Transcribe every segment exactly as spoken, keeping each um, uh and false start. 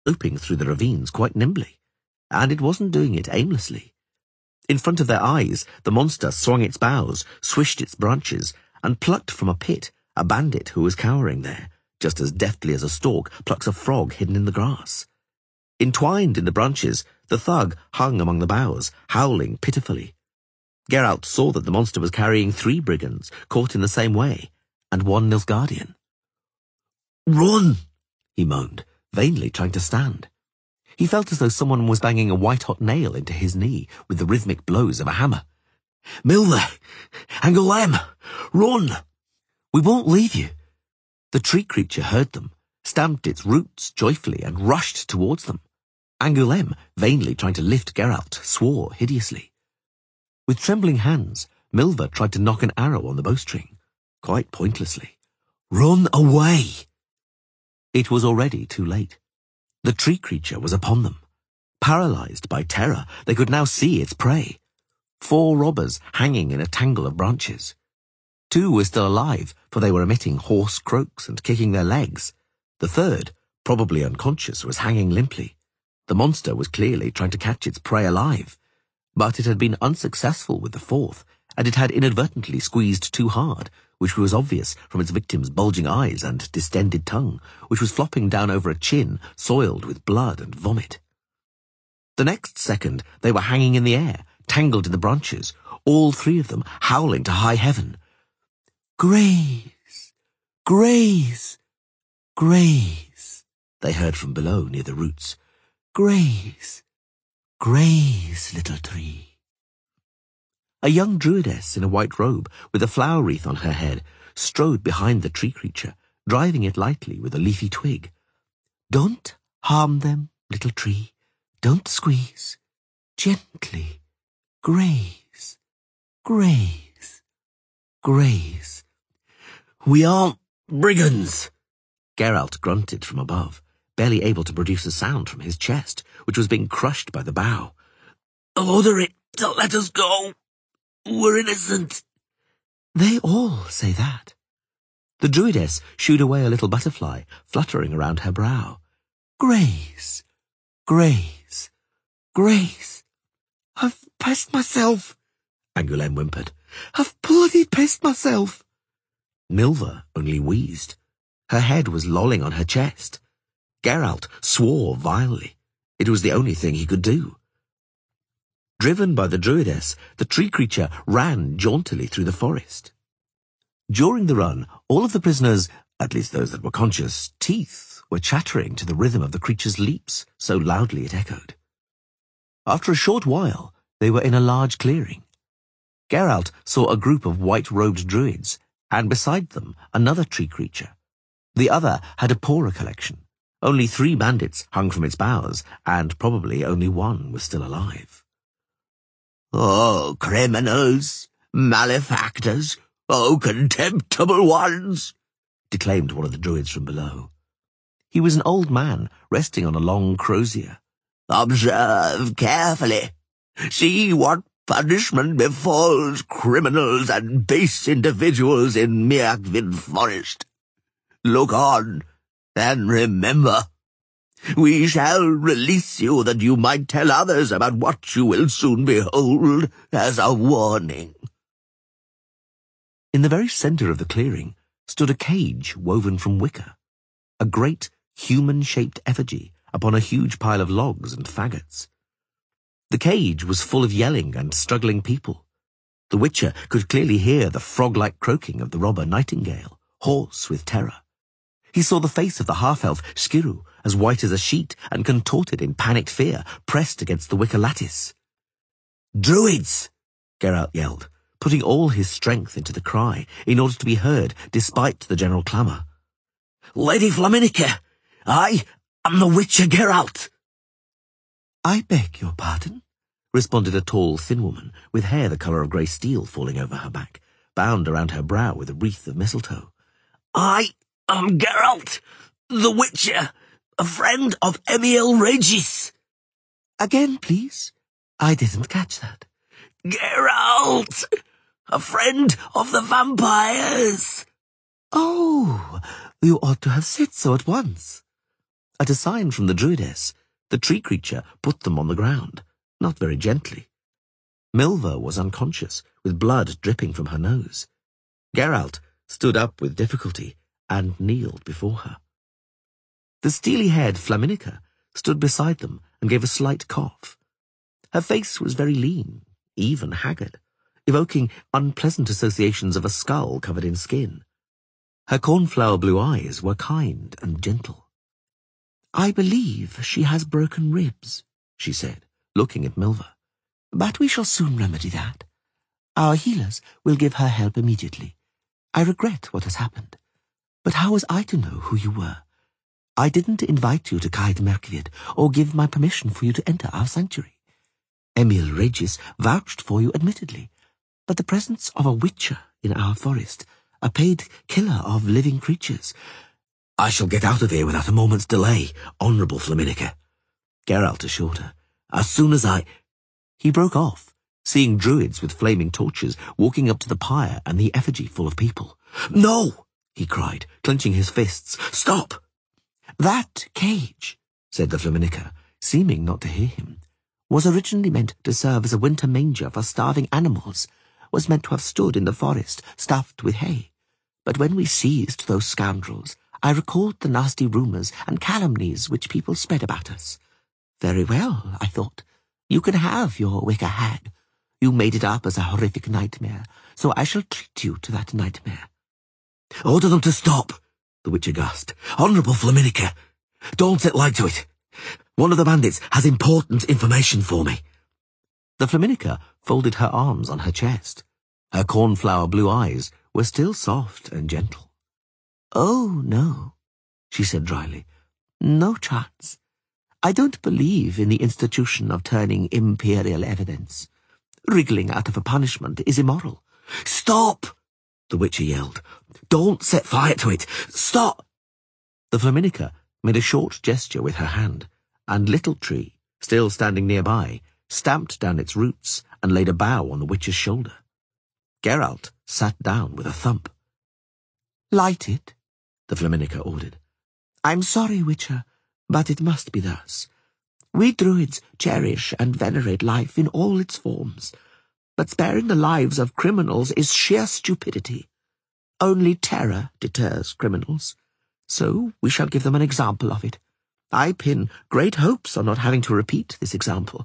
sloping through the ravines quite nimbly, and it wasn't doing it aimlessly. In front of their eyes, the monster swung its boughs, swished its branches, and plucked from a pit a bandit who was cowering there, just as deftly as a stork plucks a frog hidden in the grass. Entwined in the branches, the thug hung among the boughs, howling pitifully. Geralt saw that the monster was carrying three brigands, caught in the same way, and one Nilfgaardian. "Run!" he moaned, vainly trying to stand. He felt as though someone was banging a white-hot nail into his knee with the rhythmic blows of a hammer. "Milver! Angoulême! Run! We won't leave you!" The tree creature heard them, stamped its roots joyfully, and rushed towards them. Angoulême, vainly trying to lift Geralt, swore hideously. With trembling hands, Milver tried to knock an arrow on the bowstring, quite pointlessly. "Run away!" It was already too late. The tree creature was upon them. Paralyzed by terror, they could now see its prey. Four robbers hanging in a tangle of branches. Two were still alive, for they were emitting hoarse croaks and kicking their legs. The third, probably unconscious, was hanging limply. The monster was clearly trying to catch its prey alive, but it had been unsuccessful with the fourth, and it had inadvertently squeezed too hard, which was obvious from its victim's bulging eyes and distended tongue, which was flopping down over a chin soiled with blood and vomit. The next second, they were hanging in the air, tangled in the branches, all three of them howling to high heaven. "Graze! Graze! Graze!" they heard from below near the roots. "Graze! Graze, little tree!" A young druidess in a white robe, with a flower wreath on her head, strode behind the tree creature, driving it lightly with a leafy twig. "Don't harm them, little tree. Don't squeeze. Gently. Graze. Graze. Graze." "We aren't brigands," Geralt grunted from above, barely able to produce a sound from his chest, which was being crushed by the bough. "Order it to let us go. We're innocent." "They all say that." The druidess shooed away a little butterfly, fluttering around her brow. "Graze, graze, graze." "I've pissed myself," Angoulême whimpered. "I've bloody pissed myself." Milver only wheezed. Her head was lolling on her chest. Geralt swore vilely. It was the only thing he could do. Driven by the druidess, the tree creature ran jauntily through the forest. During the run, all of the prisoners, at least those that were conscious, teeth were chattering to the rhythm of the creature's leaps, so loudly it echoed. After a short while, they were in a large clearing. Geralt saw a group of white-robed druids, and beside them another tree creature. The other had a poorer collection. Only three bandits hung from its boughs, and probably only one was still alive. "Oh, criminals, malefactors, oh, contemptible ones," declaimed one of the druids from below. He was an old man, resting on a long crozier. "Observe carefully. See what punishment befalls criminals and base individuals in Mirkwood Forest. Look on, and remember. We shall release you that you might tell others about what you will soon behold as a warning." In the very center of the clearing stood a cage woven from wicker, a great human-shaped effigy upon a huge pile of logs and faggots. The cage was full of yelling and struggling people. The Witcher could clearly hear the frog-like croaking of the robber nightingale, hoarse with terror. He saw the face of the half-elf Skiru, as white as a sheet and contorted in panicked fear, pressed against the wicker lattice. "Druids!" Geralt yelled, putting all his strength into the cry in order to be heard despite the general clamour. "Lady Flaminica, I am the Witcher Geralt." "I beg your pardon," responded a tall, thin woman, with hair the colour of grey steel falling over her back, bound around her brow with a wreath of mistletoe. "I am Geralt, the Witcher, a friend of Emil Regis." "Again, please. I didn't catch that." "Geralt, a friend of the vampires." "Oh, you ought to have said so at once." At a sign from the Druidess, the tree creature put them on the ground, not very gently. Milva was unconscious, with blood dripping from her nose. Geralt stood up with difficulty and kneeled before her. The steely-haired Flaminica stood beside them and gave a slight cough. Her face was very lean, even haggard, evoking unpleasant associations of a skull covered in skin. Her cornflower blue eyes were kind and gentle. "I believe she has broken ribs," she said, looking at Milva. "But we shall soon remedy that. Our healers will give her help immediately. I regret what has happened. But how was I to know who you were? I didn't invite you to Caed Mirkwood or give my permission for you to enter our sanctuary. Emil Regis vouched for you admittedly, but the presence of a witcher in our forest, a paid killer of living creatures—" "I shall get out of here without a moment's delay, Honourable Flaminica," Geralt assured her. "As soon as I—" He broke off, seeing druids with flaming torches walking up to the pyre and the effigy full of people. "No!" he cried, clenching his fists. "Stop!" "That cage," said the Flaminica, seeming not to hear him, "was originally meant to serve as a winter manger for starving animals, was meant to have stood in the forest, stuffed with hay. But when we seized those scoundrels, I recalled the nasty rumours and calumnies which people spread about us. Very well, I thought. You can have your wicker hag. You made it up as a horrific nightmare, so I shall treat you to that nightmare." "Order them to stop," the witcher gasped. "Honourable Flaminica, don't set light to it. One of the bandits has important information for me." The Flaminica folded her arms on her chest. Her cornflower blue eyes were still soft and gentle. "Oh, no," she said dryly. "No chance. I don't believe in the institution of turning imperial evidence. Wriggling out of a punishment is immoral." "Stop!" the witcher yelled. "Don't set fire to it! Stop!" The Flaminica made a short gesture with her hand, and Little Tree, still standing nearby, stamped down its roots and laid a bough on the witcher's shoulder. Geralt sat down with a thump. "Light it," the Flaminica ordered. "I'm sorry, witcher, but it must be thus. We druids cherish and venerate life in all its forms, but sparing the lives of criminals is sheer stupidity. Only terror deters criminals, so we shall give them an example of it. I pin great hopes on not having to repeat this example."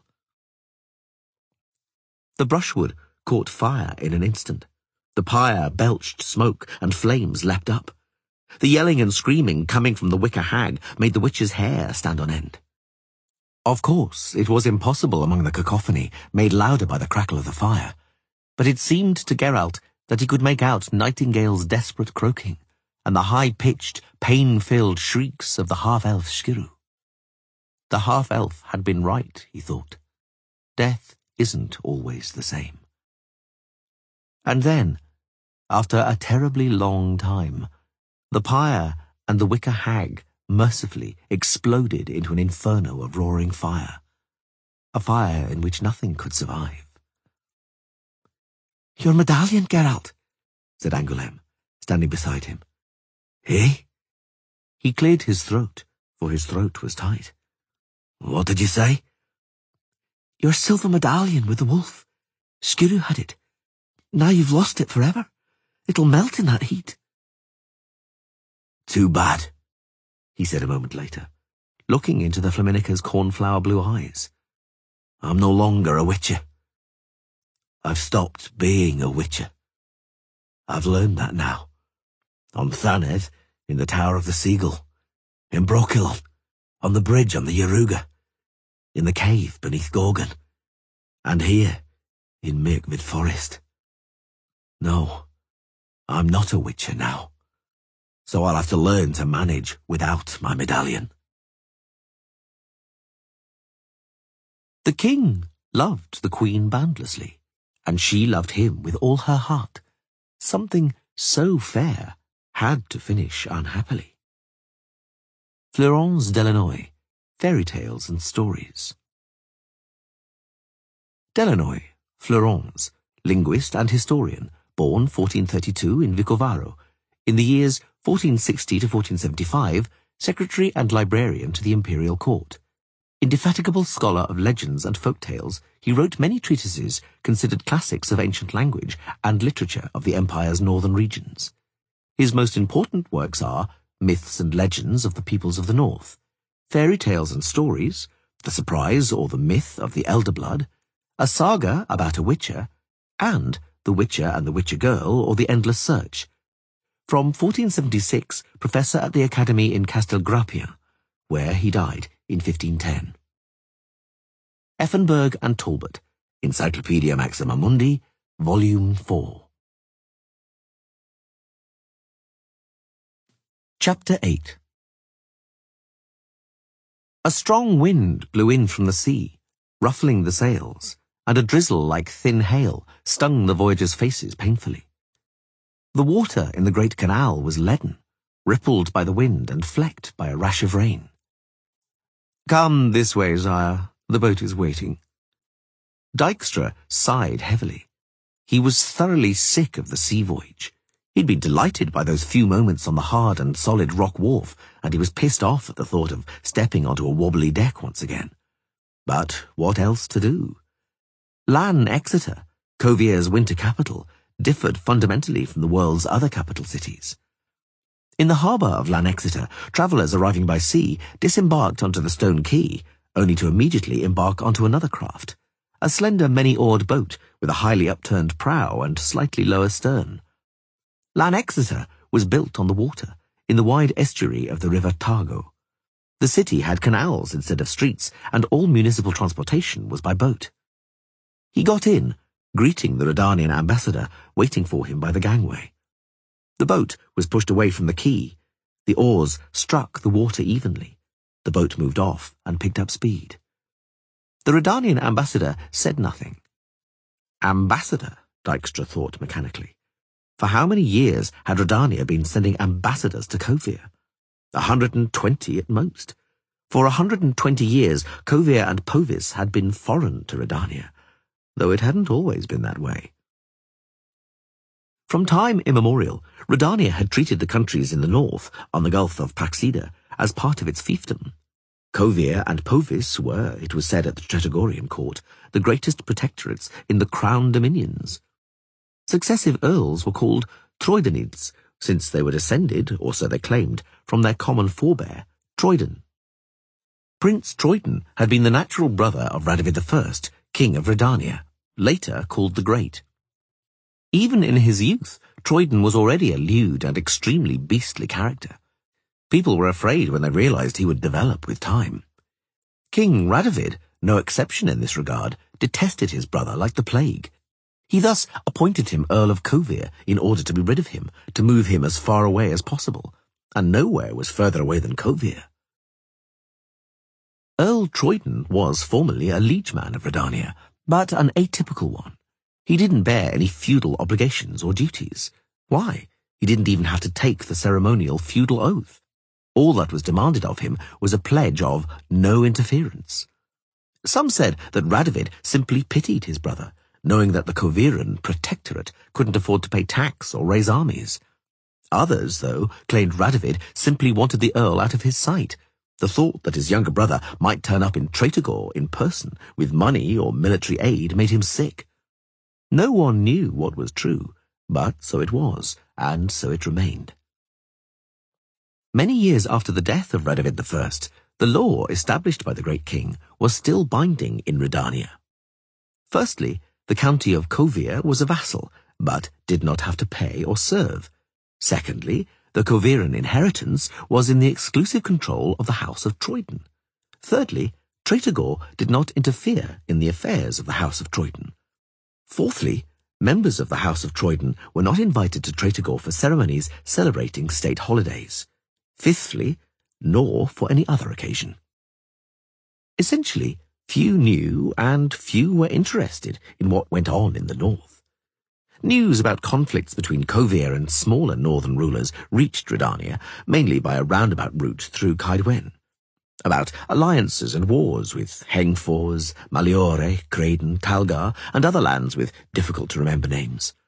The brushwood caught fire in an instant. The pyre belched smoke, and flames leapt up. The yelling and screaming coming from the wicker hag made the witch's hair stand on end. Of course, it was impossible among the cacophony, made louder by the crackle of the fire, but it seemed to Geralt that he could make out Nightingale's desperate croaking, and the high-pitched, pain-filled shrieks of the half-elf Skiru. The half-elf had been right, he thought. Death isn't always the same. And then, after a terribly long time, the pyre and the wicker hag mercifully exploded into an inferno of roaring fire, a fire in which nothing could survive. "Your medallion, Geralt," said Angoulême, standing beside him. "Eh?" He cleared his throat, for his throat was tight. "What did you say?" "Your silver medallion with the wolf. Skiru had it. Now you've lost it forever. It'll melt in that heat." "Too bad," he said a moment later, looking into the Flaminica's cornflower blue eyes. "I'm no longer a witcher. I've stopped being a witcher. I've learned that now. On Thanedd, in the Tower of the Seagull, in Brokilon, on the bridge on the Yaruga, in the cave beneath Gorgon, and here in Mirkwood Forest. No, I'm not a witcher now, so I'll have to learn to manage without my medallion." The king loved the queen boundlessly, and she loved him with all her heart. Something so fair had to finish unhappily. Florence Delanoë, Fairy Tales and Stories. Delanoë, Florence, linguist and historian, born fourteen thirty-two in Vicovaro. In the years fourteen sixty to fourteen seventy-five, secretary and librarian to the imperial court. Indefatigable scholar of legends and folk tales, he wrote many treatises considered classics of ancient language and literature of the empire's northern regions. His most important works are Myths and Legends of the Peoples of the North, Fairy Tales and Stories, The Surprise or the Myth of the Elder Blood, a saga about a witcher, and The Witcher and the Witcher Girl or The Endless Search. From fourteen seventy-six, professor at the Academy in Castelgraupia, where he died in fifteen ten. Effenberg and Talbot, Encyclopaedia Maxima Mundi, Volume four. Chapter eight. A strong wind blew in from the sea, ruffling the sails, and a drizzle like thin hail stung the voyagers' faces painfully. The water in the great canal was leaden, rippled by the wind and flecked by a rash of rain. "Come this way, sire. The boat is waiting." Dykstra sighed heavily. He was thoroughly sick of the sea voyage. He'd been delighted by those few moments on the hard and solid rock wharf, and he was pissed off at the thought of stepping onto a wobbly deck once again. But what else to do? Lan Exeter, Kovier's winter capital, differed fundamentally from the world's other capital cities. In the harbour of Lan Exeter, travellers arriving by sea disembarked onto the stone quay, only to immediately embark onto another craft, a slender many-oared boat with a highly upturned prow and slightly lower stern. Lan Exeter was built on the water, in the wide estuary of the river Targo. The city had canals instead of streets, and all municipal transportation was by boat. He got in, greeting the Redanian ambassador waiting for him by the gangway. The boat was pushed away from the quay. The oars struck the water evenly. The boat moved off and picked up speed. The Redanian ambassador said nothing. Ambassador, Dykstra thought mechanically. For how many years had Redania been sending ambassadors to Kovir? A hundred and twenty at most. For a hundred and twenty years, Kovir and Povis had been foreign to Redania, though it hadn't always been that way. From time immemorial, Redania had treated the countries in the north, on the Gulf of Praxida, as part of its fiefdom. Kovir and Povis were, it was said at the Tretogorian court, the greatest protectorates in the crown dominions. Successive earls were called Troidanids, since they were descended, or so they claimed, from their common forebear, Troidan. Prince Troidan had been the natural brother of Radovid the First, king of Redania, later called the Great. Even in his youth, Troidan was already a lewd and extremely beastly character. People were afraid when they realized he would develop with time. King Radovid, no exception in this regard, detested his brother like the plague. He thus appointed him Earl of Kovir in order to be rid of him, to move him as far away as possible, and nowhere was further away than Kovir. Earl Troidan was formerly a liegeman of Redania, but an atypical one. He didn't bear any feudal obligations or duties. Why? He didn't even have to take the ceremonial feudal oath. All that was demanded of him was a pledge of no interference. Some said that Radovid simply pitied his brother, knowing that the Koviran protectorate couldn't afford to pay tax or raise armies. Others, though, claimed Radovid simply wanted the Earl out of his sight. The thought that his younger brother might turn up in Tretogor in person with money or military aid made him sick. No one knew what was true, but so it was, and so it remained. Many years after the death of Radovid the First, the law established by the great king was still binding in Redania. Firstly, the county of Kovir was a vassal, but did not have to pay or serve. Secondly, the Koviran inheritance was in the exclusive control of the House of Troidan. Thirdly, Tretogor did not interfere in the affairs of the House of Troidan. Fourthly, members of the House of Troidan were not invited to Tretogor for ceremonies celebrating state holidays. Fifthly, nor for any other occasion. Essentially, few knew and few were interested in what went on in the north. News about conflicts between Kovir and smaller northern rulers reached Redania, mainly by a roundabout route through Caedwen. About alliances and wars with Hengfors, Maliore, Creighton, Talgar, and other lands with difficult-to-remember names.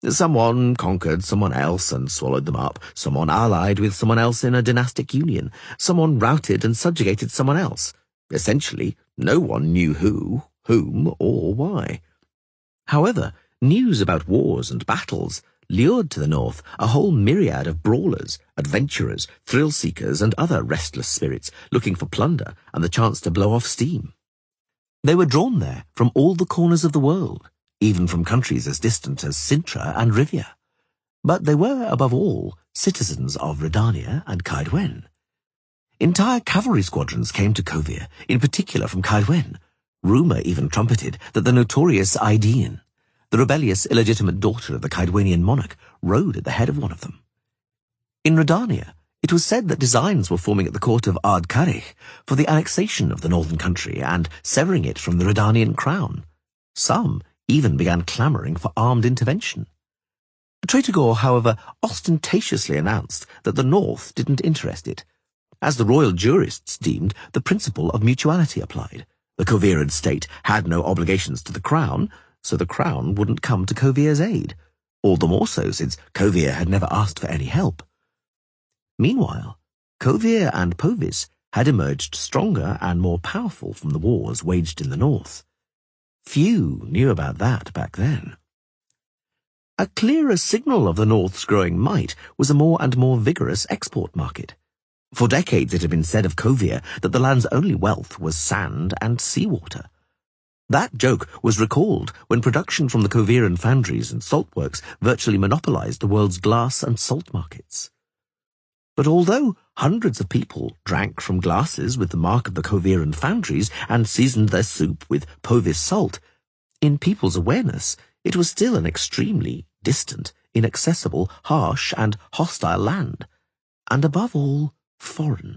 Someone conquered someone else and swallowed them up. Someone allied with someone else in a dynastic union. Someone routed and subjugated someone else. Essentially, no one knew who, whom, or why. However, news about wars and battles lured to the north a whole myriad of brawlers, adventurers, thrill-seekers, and other restless spirits looking for plunder and the chance to blow off steam. They were drawn there from all the corners of the world, even from countries as distant as Cintra and Rivia. But they were, above all, citizens of Redania and Kaedwen. Entire cavalry squadrons came to Kovir, in particular from Kaedwen. Rumour even trumpeted that the notorious Aedean, the rebellious illegitimate daughter of the Kaedwenian monarch, rode at the head of one of them. In Redania, it was said that designs were forming at the court of Ard Karich for the annexation of the northern country and severing it from the Redanian crown. Some even began clamouring for armed intervention. Tretogor, however, ostentatiously announced that the north didn't interest it, as the royal jurists deemed the principle of mutuality applied. The Koviran state had no obligations to the crown, so the crown wouldn't come to Kovir's aid, all the more so since Kovir had never asked for any help. Meanwhile, Kovir and Povis had emerged stronger and more powerful from the wars waged in the north. Few knew about that back then. A clearer signal of the north's growing might was a more and more vigorous export market. For decades it had been said of Kovir that the land's only wealth was sand and seawater. That joke was recalled when production from the Koviran foundries and saltworks virtually monopolized the world's glass and salt markets. But although hundreds of people drank from glasses with the mark of the Koviran foundries and seasoned their soup with Povis salt, in people's awareness it was still an extremely distant, inaccessible, harsh, and hostile land, and above all, foreign.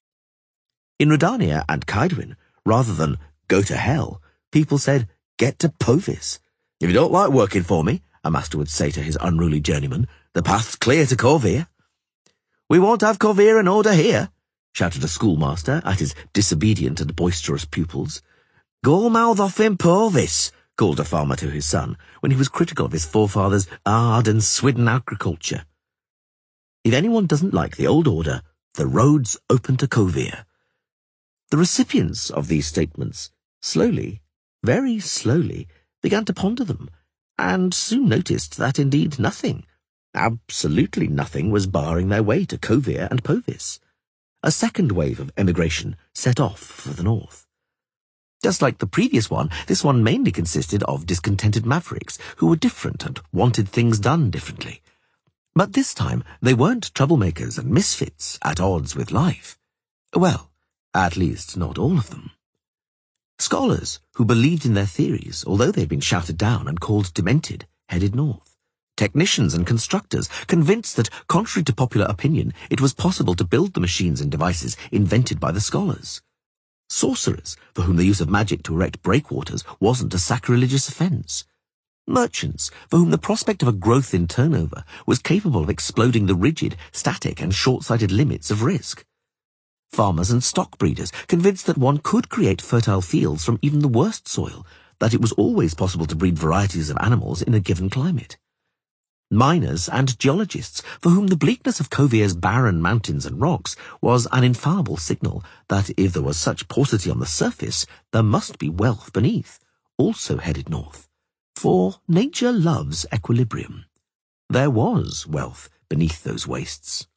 In Redania and Kaedwen, rather than go to hell, people said, get to Povis. If you don't like working for me, a master would say to his unruly journeyman, the path's clear to Kovir. We won't have Kovir in order here, shouted a schoolmaster at his disobedient and boisterous pupils. Go mouth off in Povis, called a farmer to his son, when he was critical of his forefathers' hard and swidden agriculture. If anyone doesn't like the old order, the road's open to Kovir. The recipients of these statements slowly, very slowly, began to ponder them, and soon noticed that indeed nothing, absolutely nothing, was barring their way to Kovir and Povis. A second wave of emigration set off for the north. Just like the previous one, this one mainly consisted of discontented mavericks who were different and wanted things done differently. But this time they weren't troublemakers and misfits at odds with life. Well, at least not all of them. Scholars who believed in their theories, although they had been shouted down and called demented, headed north. Technicians and constructors, convinced that, contrary to popular opinion, it was possible to build the machines and devices invented by the scholars. Sorcerers, for whom the use of magic to erect breakwaters wasn't a sacrilegious offence. Merchants, for whom the prospect of a growth in turnover was capable of exploding the rigid, static, and short-sighted limits of risk. Farmers and stock breeders, convinced that one could create fertile fields from even the worst soil, that it was always possible to breed varieties of animals in a given climate. Miners and geologists, for whom the bleakness of Kovir's barren mountains and rocks was an infallible signal that if there was such paucity on the surface, there must be wealth beneath, also headed north. For nature loves equilibrium. There was wealth beneath those wastes.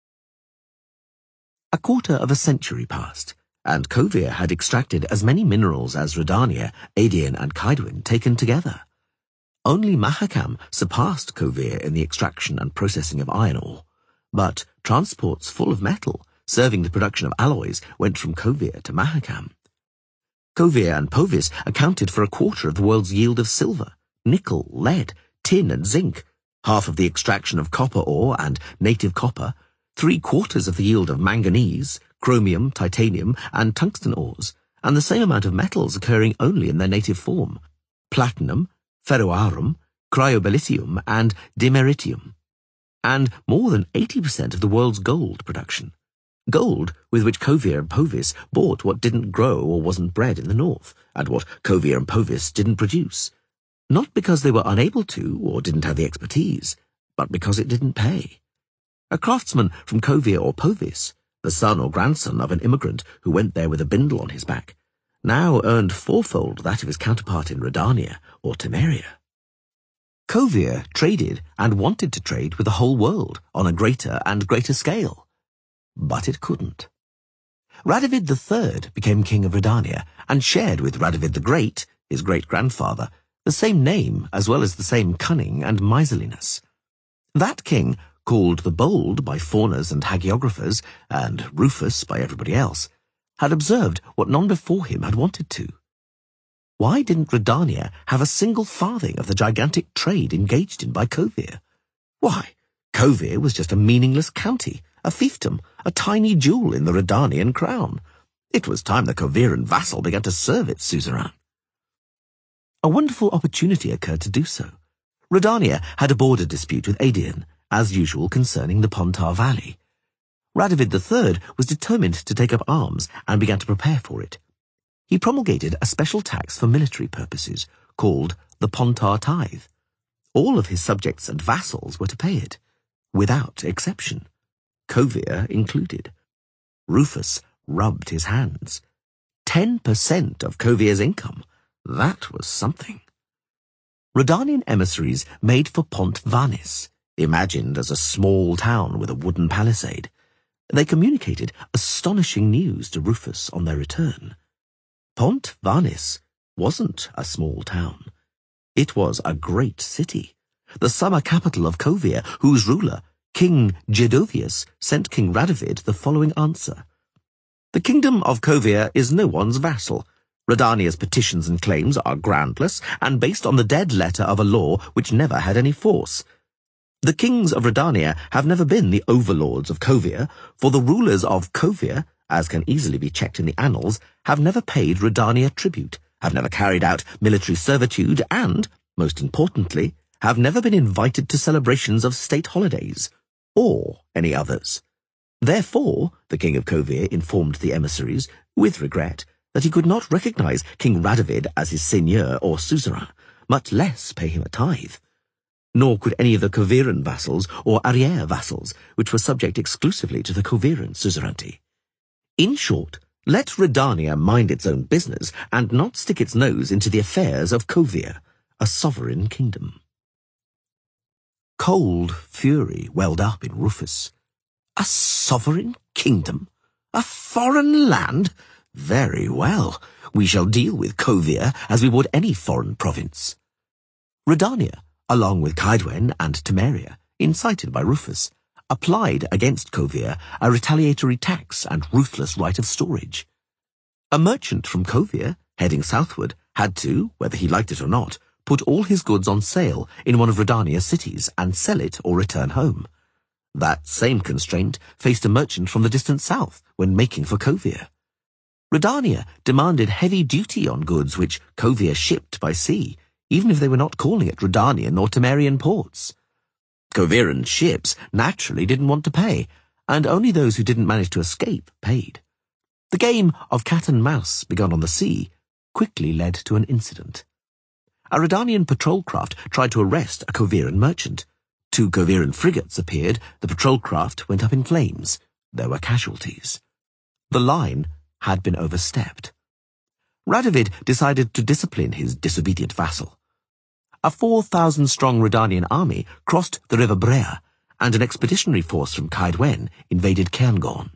A quarter of a century passed, and Kovir had extracted as many minerals as Redania, Aedean, and Kaedwen taken together. Only Mahakam surpassed Kovir in the extraction and processing of iron ore, but transports full of metal, serving the production of alloys, went from Kovir to Mahakam. Kovir and Povis accounted for a quarter of the world's yield of silver, nickel, lead, tin, and zinc, half of the extraction of copper ore and native copper, three quarters of the yield of manganese, chromium, titanium, and tungsten ores, and the same amount of metals occurring only in their native form, platinum, ferroaurum, cryobelithium, and dimeritium, and more than eighty percent of the world's gold production. Gold with which Kovir and Povis bought what didn't grow or wasn't bred in the north, and what Kovir and Povis didn't produce. Not because they were unable to or didn't have the expertise, but because it didn't pay. A craftsman from Kovir or Povis, the son or grandson of an immigrant who went there with a bindle on his back, now earned fourfold that of his counterpart in Redania or Temeria. Kovir traded and wanted to trade with the whole world on a greater and greater scale, but it couldn't. Radovid the Third became king of Redania and shared with Radovid the Great, his great-grandfather, the same name as well as the same cunning and miserliness. That king, called the Bold by fauners and hagiographers, and Rufus by everybody else, had observed what none before him had wanted to. Why didn't Redania have a single farthing of the gigantic trade engaged in by Kovir? Why, Kovir was just a meaningless county, a fiefdom, a tiny jewel in the Redanian crown. It was time the Koviran vassal began to serve its suzerain. A wonderful opportunity occurred to do so. Redania had a border dispute with Aedirn, as usual concerning the Pontar Valley. Radovid the Third was determined to take up arms and began to prepare for it. He promulgated a special tax for military purposes, called the Pontar Tithe. All of his subjects and vassals were to pay it, without exception, Kovir included. Rufus rubbed his hands. Ten percent of Kovir's income. That was something. Redanian emissaries made for Pont Vanis, imagined as a small town with a wooden palisade. They communicated astonishing news to Rufus on their return. Pont Vanis wasn't a small town. It was a great city, the summer capital of Kovir, whose ruler, King Jedovius, sent King Radovid the following answer. The kingdom of Kovir is no one's vassal. Redania's petitions and claims are groundless and based on the dead letter of a law which never had any force. The kings of Redania have never been the overlords of Kovir, for the rulers of Kovir, as can easily be checked in the annals, have never paid Redania tribute, have never carried out military servitude, and, most importantly, have never been invited to celebrations of state holidays, or any others. Therefore, the king of Kovir informed the emissaries, with regret, that he could not recognize King Radovid as his seigneur or suzerain, much less pay him a tithe. Nor could any of the Koviran vassals or arriere vassals, which were subject exclusively to the Koviran suzerainty. In short, let Redania mind its own business and not stick its nose into the affairs of Kovir, a sovereign kingdom. Cold fury welled up in Rufus. A sovereign kingdom? A foreign land? Very well. We shall deal with Kovir as we would any foreign province. Redania, along with Kaedwen and Temeria, incited by Rufus, applied against Kovir a retaliatory tax and ruthless right of storage. A merchant from Kovir, heading southward, had to, whether he liked it or not, put all his goods on sale in one of Redania's cities and sell it or return home. That same constraint faced a merchant from the distant south when making for Kovir. Redania demanded heavy duty on goods which Kovir shipped by sea, even if they were not calling at Redanian or Temerian ports. Koviran ships naturally didn't want to pay, and only those who didn't manage to escape paid. The game of cat and mouse begun on the sea quickly led to an incident. A Redanian patrol craft tried to arrest a Koviran merchant. Two Koviran frigates appeared, the patrol craft went up in flames. There were casualties. The line had been overstepped. Radovid decided to discipline his disobedient vassal. A four thousand strong Redanian army crossed the river Brea, and an expeditionary force from Kaedwen invaded Cairngorm.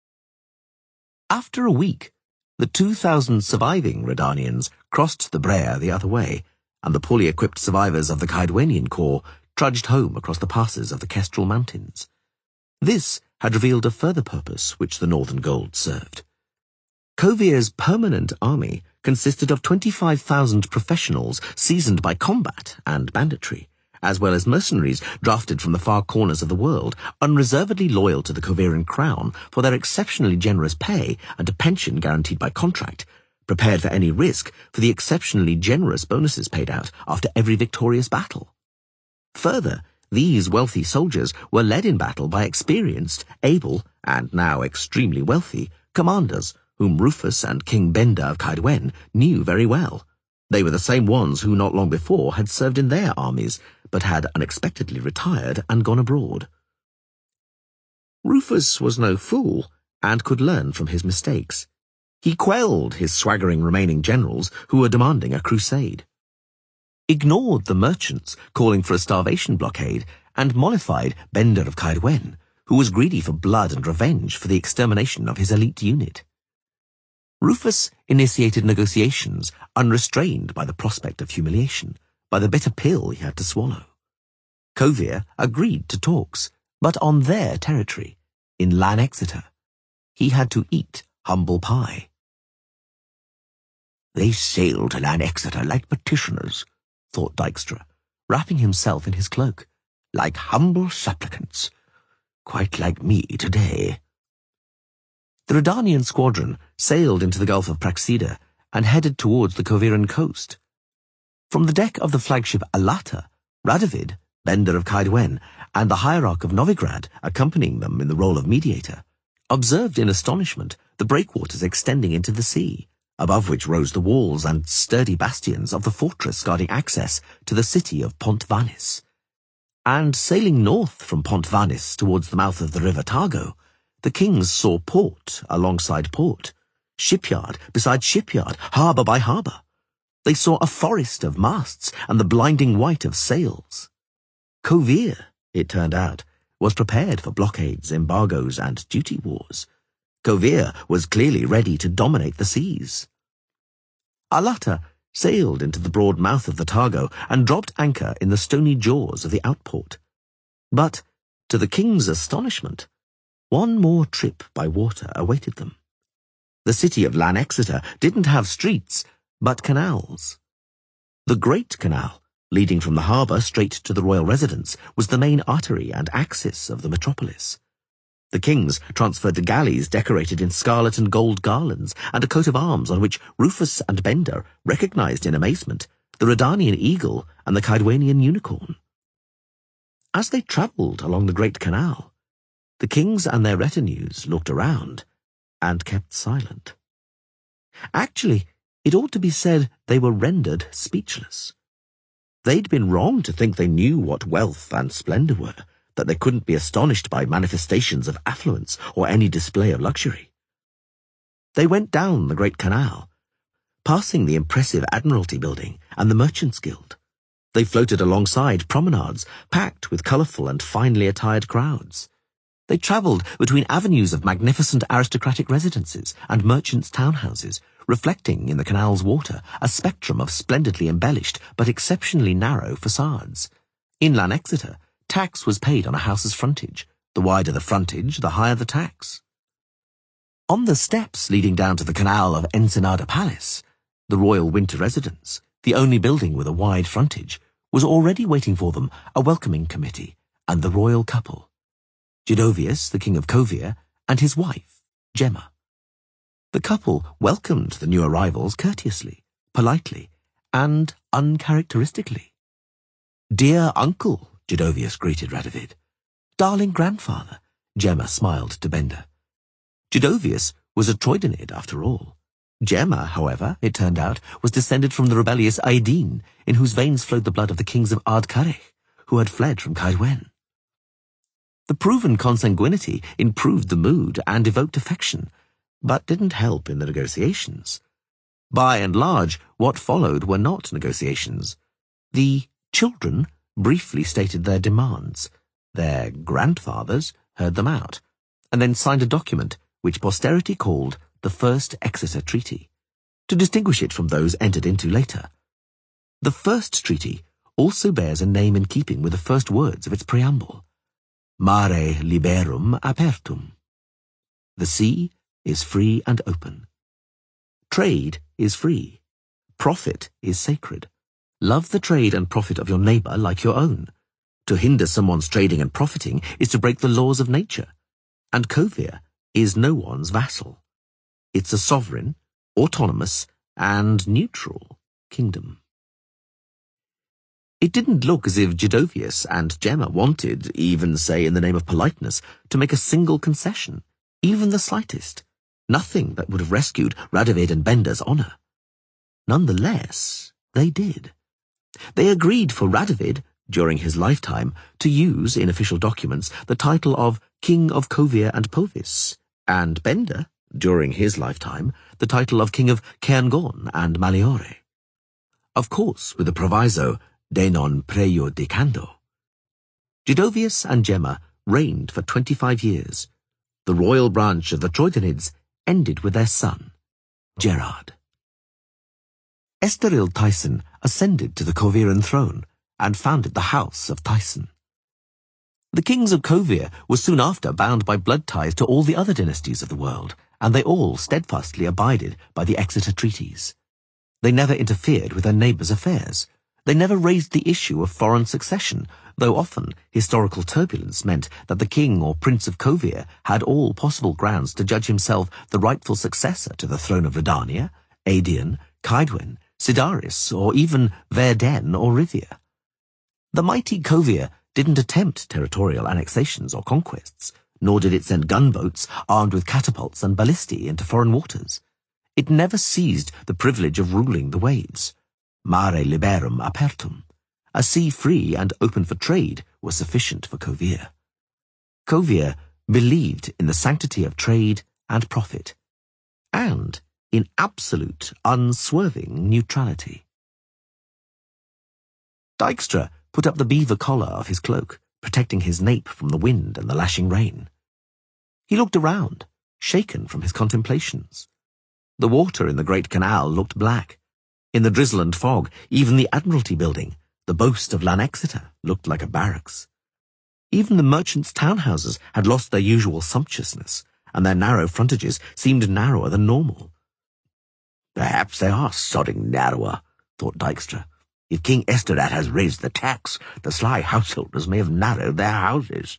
After a week, the two thousand surviving Redanians crossed the Brea the other way, and the poorly equipped survivors of the Kaedwenian corps trudged home across the passes of the Kestrel Mountains. This had revealed a further purpose which the Northern Gold served. Kovir's permanent army consisted of twenty-five thousand professionals seasoned by combat and banditry, as well as mercenaries drafted from the far corners of the world, unreservedly loyal to the Koviran crown for their exceptionally generous pay and a pension guaranteed by contract, prepared for any risk for the exceptionally generous bonuses paid out after every victorious battle. Further, these wealthy soldiers were led in battle by experienced, able, and now extremely wealthy, commanders whom Rufus and King Benda of Kaedwen knew very well. They were the same ones who not long before had served in their armies, but had unexpectedly retired and gone abroad. Rufus was no fool, and could learn from his mistakes. He quelled his swaggering remaining generals who were demanding a crusade, ignored the merchants calling for a starvation blockade, and mollified Bender of Caedwen, who was greedy for blood and revenge for the extermination of his elite unit. Rufus initiated negotiations unrestrained by the prospect of humiliation, by the bitter pill he had to swallow. Kovir agreed to talks, but on their territory, in Lanexeter. He had to eat humble pie. They sail to Lanexeter like petitioners, thought Dykstra, wrapping himself in his cloak, like humble supplicants, quite like me today. The Redanian squadron sailed into the Gulf of Praxida and headed towards the Koviran coast. From the deck of the flagship Alata, Radovid, Bender of Caedwen, and the hierarch of Novigrad, accompanying them in the role of mediator, observed in astonishment the breakwaters extending into the sea, above which rose the walls and sturdy bastions of the fortress guarding access to the city of Pont Vanis. And sailing north from Pont Vanis towards the mouth of the river Targo, the kings saw port alongside port, shipyard beside shipyard, harbour by harbour. They saw a forest of masts and the blinding white of sails. Kovir, it turned out, was prepared for blockades, embargoes, and duty wars. Kovir was clearly ready to dominate the seas. Alata sailed into the broad mouth of the Targo and dropped anchor in the stony jaws of the outport. But, to the king's astonishment, one more trip by water awaited them. The city of Lanexeter didn't have streets, but canals. The Great Canal, leading from the harbour straight to the royal residence, was the main artery and axis of the metropolis. The kings transferred the galleys decorated in scarlet and gold garlands, and a coat of arms on which Rufus and Bender recognized in amazement the Redanian eagle and the Caedwenian unicorn. As they travelled along the Great Canal, the kings and their retinues looked around and kept silent. Actually, it ought to be said they were rendered speechless. They'd been wrong to think they knew what wealth and splendour were, that they couldn't be astonished by manifestations of affluence or any display of luxury. They went down the Great Canal, passing the impressive Admiralty Building and the Merchants' Guild. They floated alongside promenades packed with colourful and finely attired crowds. They travelled between avenues of magnificent aristocratic residences and merchants' townhouses, reflecting in the canal's water a spectrum of splendidly embellished but exceptionally narrow facades. In Lanexeter, tax was paid on a house's frontage. The wider the frontage, the higher the tax. On the steps leading down to the canal of Ensenada Palace, the royal winter residence, the only building with a wide frontage, was already waiting for them a welcoming committee and the royal couple, Jidovius, the king of Kovir, and his wife, Gemma. The couple welcomed the new arrivals courteously, politely, and uncharacteristically. "Dear uncle," Jidovius greeted Radovid. "Darling grandfather," Gemma smiled to Bender. Jidovius was a Troidenid after all. Gemma, however, it turned out, was descended from the rebellious Aedin, in whose veins flowed the blood of the kings of Ardcarech, who had fled from Caedwen. The proven consanguinity improved the mood and evoked affection, but didn't help in the negotiations. By and large, what followed were not negotiations. The children briefly stated their demands. Their grandfathers heard them out, and then signed a document which posterity called the First Exeter Treaty, to distinguish it from those entered into later. The First Treaty also bears a name in keeping with the first words of its preamble: Mare liberum apertum. The sea is free and open. Trade is free. Profit is sacred. Love the trade and profit of your neighbour like your own. To hinder someone's trading and profiting is to break the laws of nature. And Kovir is no one's vassal. It's a sovereign, autonomous, and neutral kingdom. It didn't look as if Jidovius and Gemma wanted, even say in the name of politeness, to make a single concession, even the slightest, nothing that would have rescued Radovid and Bender's honour. Nonetheless, they did. They agreed for Radovid, during his lifetime, to use, in official documents, the title of King of Kovir and Povis, and Benda, during his lifetime, the title of King of Cairngorm and Maliore. Of course, with the proviso, de non prejudicando. Guidovius and Gemma reigned for twenty-five years. The royal branch of the Troedonids ended with their son, Gerard. Esteril Tyson ascended to the Koviran throne and founded the House of Tyson. The kings of Kovir were soon after bound by blood ties to all the other dynasties of the world, and they all steadfastly abided by the Exeter Treaties. They never interfered with their neighbours' affairs. They never raised the issue of foreign succession, though often historical turbulence meant that the king or prince of Kovir had all possible grounds to judge himself the rightful successor to the throne of Redania, Aedion, Caedwen, Sidaris, or even Verden or Rivia. The mighty Kovir didn't attempt territorial annexations or conquests, nor did it send gunboats armed with catapults and ballistae into foreign waters. It never seized the privilege of ruling the waves. Mare liberum apertum. A sea free and open for trade was sufficient for Kovir. Kovir believed in the sanctity of trade and profit, and in absolute, unswerving neutrality. Dykstra put up the beaver collar of his cloak, protecting his nape from the wind and the lashing rain. He looked around, shaken from his contemplations. The water in the great canal looked black. In the drizzle and fog, even the Admiralty building, the boast of Lan Exeter, looked like a barracks. Even the merchants' townhouses had lost their usual sumptuousness, and their narrow frontages seemed narrower than normal. Perhaps they are sodding narrower, thought Dykstra. If King Esterad has raised the tax, the sly householders may have narrowed their houses.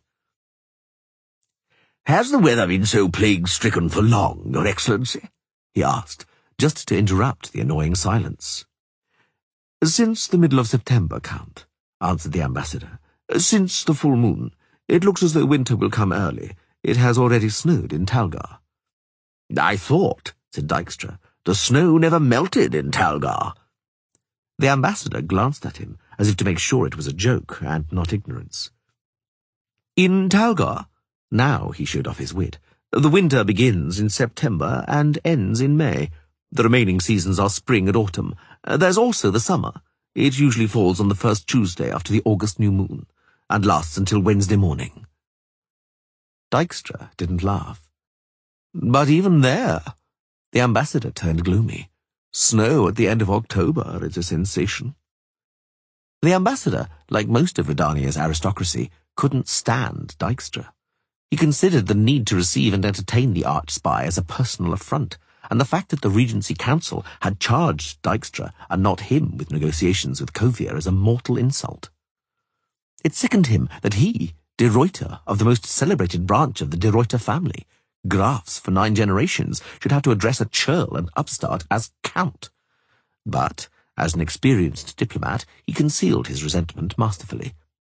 Has the weather been so plague-stricken for long, Your Excellency? He asked, just to interrupt the annoying silence. Since the middle of September, Count, answered the ambassador. Since the full moon. It looks as though winter will come early. It has already snowed in Talgar. I thought, said Dykstra, the snow never melted in Talgar. The ambassador glanced at him, as if to make sure it was a joke and not ignorance. In Talgar? Now he showed off his wit. The winter begins in September and ends in May. The remaining seasons are spring and autumn. There's also the summer. It usually falls on the first Tuesday after the August new moon, and lasts until Wednesday morning. Dykstra didn't laugh. But even there, the ambassador turned gloomy. Snow at the end of October is a sensation. The ambassador, like most of Redania's aristocracy, couldn't stand Dykstra. He considered the need to receive and entertain the arch-spy as a personal affront, and the fact that the Regency Council had charged Dykstra and not him with negotiations with Kovir as a mortal insult. It sickened him that he, De Ruyter, of the most celebrated branch of the De Ruyter family, Grafs for nine generations, should have to address a churl and upstart as Count. But, as an experienced diplomat, he concealed his resentment masterfully.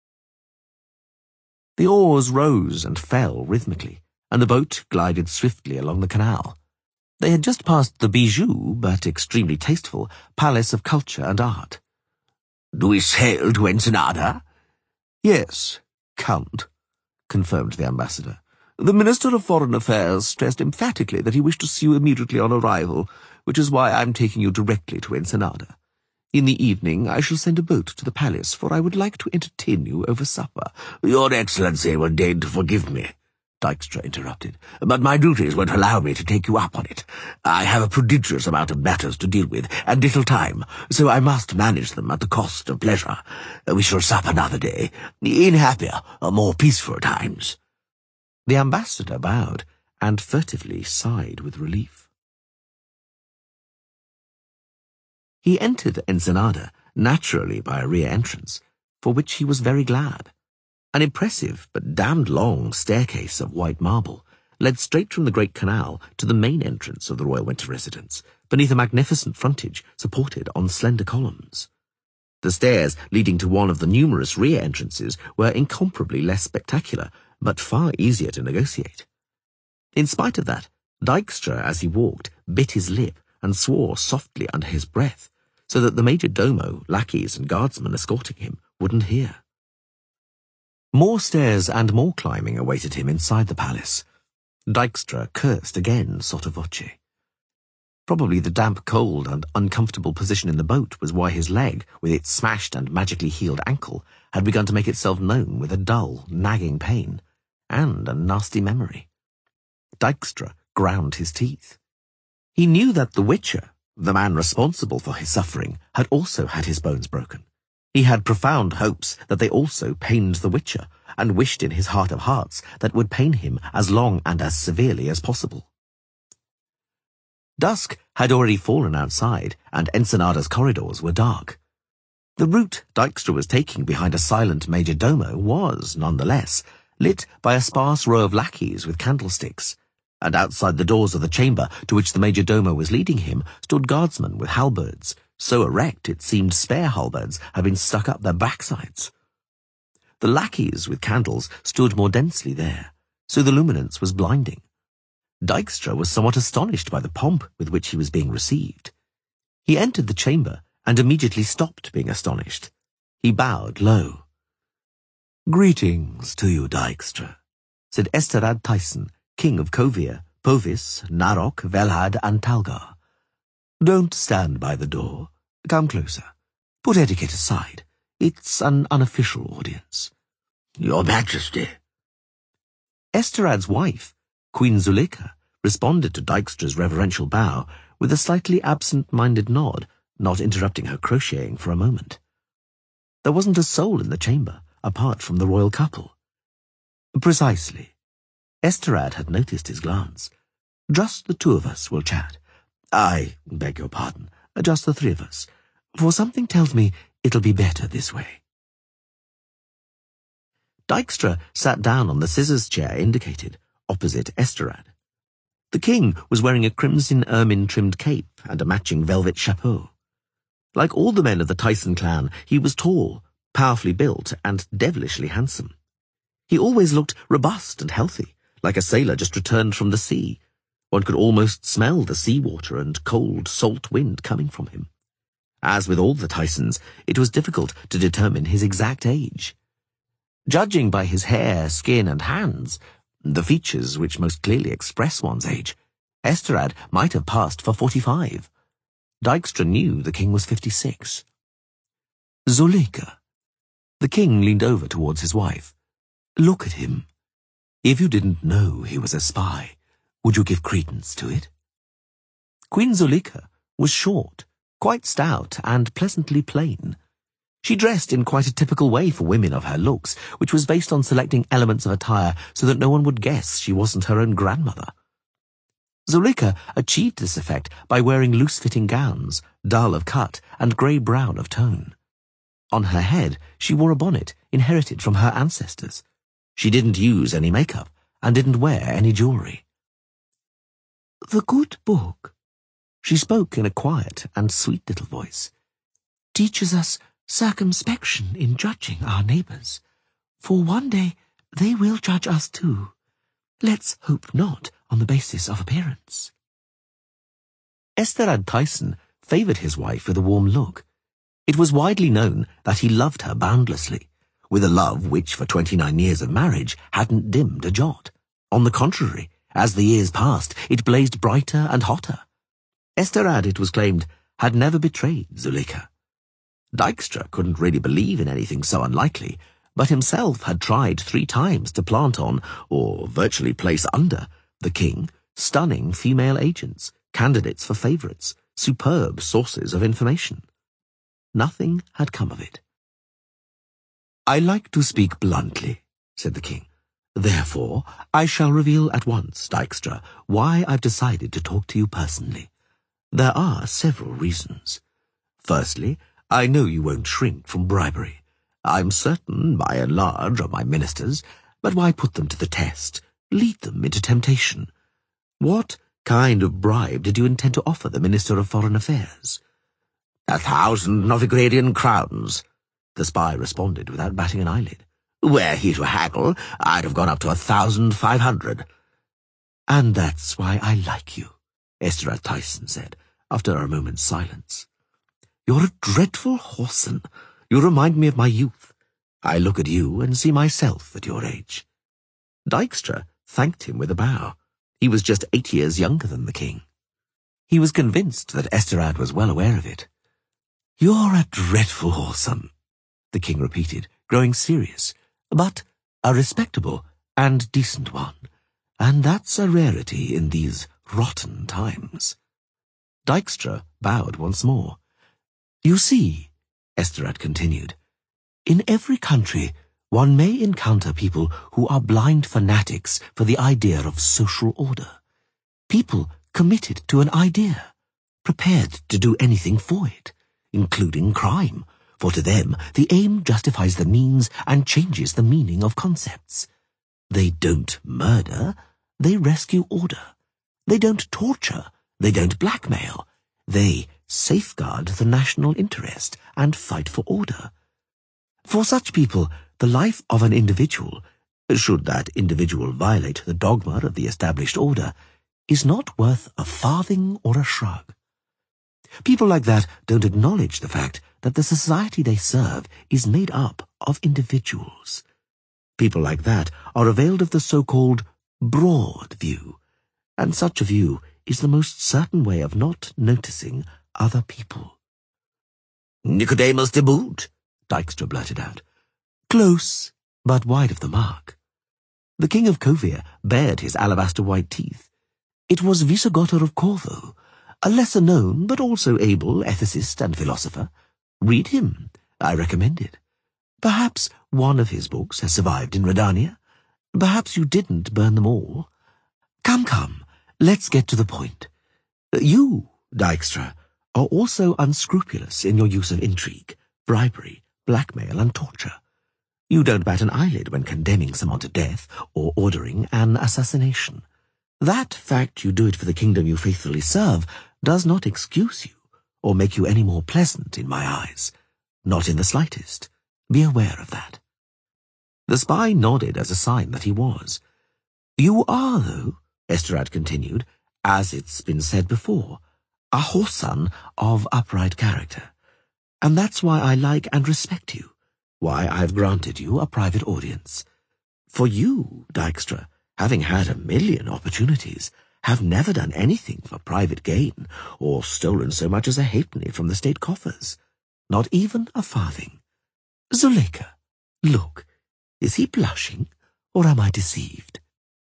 The oars rose and fell rhythmically, and the boat glided swiftly along the canal. They had just passed the bijou, but extremely tasteful, Palace of Culture and Art. Do we sail to Ensenada? Yes, Count, confirmed the ambassador. The Minister of Foreign Affairs stressed emphatically that he wished to see you immediately on arrival, which is why I am taking you directly to Ensenada. In the evening I shall send a boat to the palace, for I would like to entertain you over supper. Your Excellency will deign to forgive me, Dykstra interrupted, but my duties won't allow me to take you up on it. I have a prodigious amount of matters to deal with, and little time, so I must manage them at the cost of pleasure. We shall sup another day, in happier, more peaceful times. The ambassador bowed, and furtively sighed with relief. He entered Ensenada, naturally by a rear entrance, for which he was very glad. An impressive but damned long staircase of white marble led straight from the great canal to the main entrance of the royal winter residence, beneath a magnificent frontage supported on slender columns. The stairs leading to one of the numerous rear entrances were incomparably less spectacular, but far easier to negotiate. In spite of that, Dykstra, as he walked, bit his lip and swore softly under his breath, so that the major domo, lackeys and guardsmen escorting him wouldn't hear. More stairs and more climbing awaited him inside the palace. Dijkstra cursed again sotto voce. Probably the damp cold and uncomfortable position in the boat was why his leg, with its smashed and magically healed ankle, had begun to make itself known with a dull, nagging pain, and a nasty memory. Dijkstra ground his teeth. He knew that the Witcher, the man responsible for his suffering, had also had his bones broken. He had profound hopes that they also pained the Witcher, and wished in his heart of hearts that would pain him as long and as severely as possible. Dusk had already fallen outside, and Ensenada's corridors were dark. The route Dijkstra was taking behind a silent major domo was, nonetheless, lit by a sparse row of lackeys with candlesticks, and outside the doors of the chamber to which the major domo was leading him stood guardsmen with halberds, so erect it seemed spare halberds had been stuck up their backsides. The lackeys with candles stood more densely there, so the luminance was blinding. Dijkstra was somewhat astonished by the pomp with which he was being received. He entered the chamber and immediately stopped being astonished. He bowed low. "Greetings to you, Dijkstra," said Esterad Tyson, king of Kovir, Povis, Narok, Velhad, and Talgar. "Don't stand by the door. Come closer. Put etiquette aside. It's an unofficial audience." "Your Majesty." Esterad's wife, Queen Zuleika, responded to Dijkstra's reverential bow with a slightly absent-minded nod, not interrupting her crocheting for a moment. There wasn't a soul in the chamber, apart from the royal couple. "Precisely." Esterad had noticed his glance. "Just the two of us will chat. I beg your pardon, just the three of us, for something tells me it'll be better this way." Dijkstra sat down on the scissors chair indicated, opposite Esterad. The king was wearing a crimson ermine-trimmed cape and a matching velvet chapeau. Like all the men of the Tyson clan, he was tall, powerfully built, and devilishly handsome. He always looked robust and healthy, like a sailor just returned from the sea. One could almost smell the seawater and cold, salt wind coming from him. As with all the Tysons, it was difficult to determine his exact age. Judging by his hair, skin, and hands, the features which most clearly express one's age, Esterad might have passed for forty-five. Dijkstra knew the king was fifty-six. "Zuleika." The king leaned over towards his wife. "Look at him. If you didn't know he was a spy, would you give credence to it?" Queen Zuleika was short, quite stout, and pleasantly plain. She dressed in quite a typical way for women of her looks, which was based on selecting elements of attire so that no one would guess she wasn't her own grandmother. Zuleika achieved this effect by wearing loose-fitting gowns, dull of cut and grey-brown of tone. On her head, she wore a bonnet inherited from her ancestors. She didn't use any makeup and didn't wear any jewelry. "The good book," she spoke in a quiet and sweet little voice, "teaches us circumspection in judging our neighbours, for one day they will judge us too. Let's hope not on the basis of appearance." Esterad Tyson favoured his wife with a warm look. It was widely known that he loved her boundlessly, with a love which for twenty-nine years of marriage hadn't dimmed a jot. On the contrary, as the years passed, it blazed brighter and hotter. Esterad, it was claimed, had never betrayed Zuleika. Dijkstra couldn't really believe in anything so unlikely, but himself had tried three times to plant on, or virtually place under, the king stunning female agents, candidates for favourites, superb sources of information. Nothing had come of it. "I like to speak bluntly," said the king. "Therefore, I shall reveal at once, Dijkstra, why I've decided to talk to you personally. There are several reasons. Firstly, I know you won't shrink from bribery. I'm certain, by and large, of my ministers, but why put them to the test, lead them into temptation? What kind of bribe did you intend to offer the Minister of Foreign Affairs?" "A thousand Novigradian crowns," the spy responded without batting an eyelid. "Were he to haggle, I'd have gone up to a thousand five hundred." "And that's why I like you," Esterad Tyson said, after a moment's silence. You're a dreadful whoreson. You remind me of my youth. I look at you and see myself at your age." Dykstra thanked him with a bow. He was just eight years younger than the king. He was convinced that Esterad was well aware of it. "You're a dreadful whoreson," the king repeated, growing serious, "but a respectable and decent one, and that's a rarity in these rotten times." Dykstra bowed once more. "You see," Esterad continued, "in every country one may encounter people who are blind fanatics for the idea of social order. People committed to an idea, prepared to do anything for it, including crime, for to them the aim justifies the means and changes the meaning of concepts. They don't murder, they rescue order. They don't torture, they don't blackmail. They safeguard the national interest and fight for order. For such people, the life of an individual, should that individual violate the dogma of the established order, is not worth a farthing or a shrug. People like that don't acknowledge the fact that the society they serve is made up of individuals. People like that are availed of the so-called broad view, and such a view is the most certain way of not noticing other people." "Nicodemus de boot," Dykstra blurted out. "Close, but wide of the mark." The king of Kovir bared his alabaster-white teeth. It was Visigotor of Corvo, a lesser-known but also able ethicist and philosopher. Read him. I recommend it. Perhaps one of his books has survived in Redania. Perhaps you didn't burn them all. Come, come, let's get to the point. You, Dykstra, are also unscrupulous in your use of intrigue, bribery, blackmail, and torture. You don't bat an eyelid when condemning someone to death or ordering an assassination. That fact you do it for the kingdom you faithfully serve does not excuse you or make you any more pleasant in my eyes. Not in the slightest. Be aware of that." The spy nodded as a sign that he was. "You are, though," Esterad continued, "as it's been said before, a whoreson of upright character. And that's why I like and respect you, why I've granted you a private audience. For you, Dykstra, having had a million opportunities, have never done anything for private gain, or stolen so much as a halfpenny from the state coffers. Not even a farthing. Zuleika, look, is he blushing, or am I deceived?"